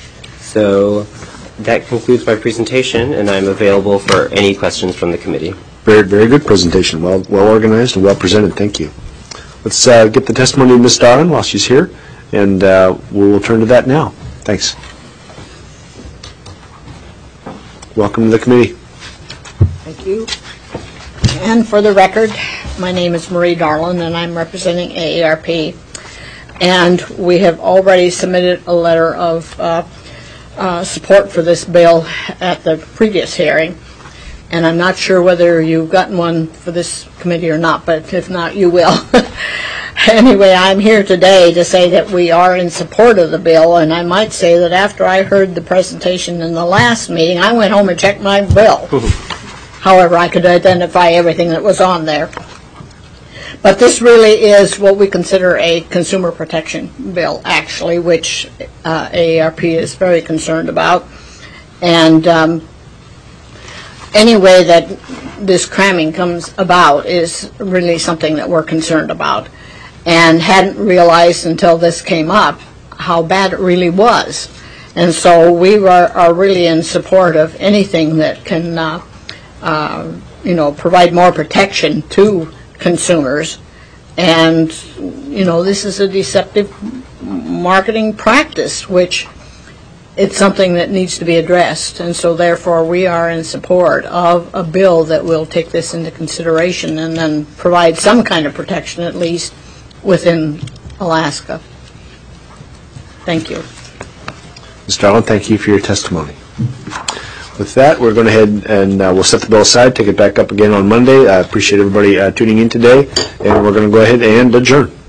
So that concludes my presentation, and I'm available for any questions from the committee. Very, very good presentation. Well, well organized and well presented. Thank you. Let's uh, get the testimony of Miz Darling while she's here, and uh, we'll turn to that now. Thanks. Welcome to the committee. Thank you. And for the record, my name is Marie Darling, and I'm representing A A R P. And we have already submitted a letter of uh, uh, support for this bill at the previous hearing. And I'm not sure whether you've gotten one for this committee or not, but if not, you will. Anyway, I'm here today to say that we are in support of the bill, and I might say that after I heard the presentation in the last meeting, I went home and checked my bill. However, I could identify everything that was on there. But this really is what we consider a consumer protection bill, actually, which uh, A A R P is very concerned about. And um, any way that this cramming comes about is really something that we're concerned about, and hadn't realized until this came up how bad it really was. And so we are, are really in support of anything that can, uh, uh, you know, provide more protection to consumers. And, you know, this is a deceptive marketing practice, which it's something that needs to be addressed. And so therefore we are in support of a bill that will take this into consideration and then provide some kind of protection at least within Alaska. Thank you. Miz Darling, thank you for your testimony. With that, we're going to head and uh, we'll set the bill aside, take it back up again on Monday. I appreciate everybody uh, tuning in today, and we're going to go ahead and adjourn.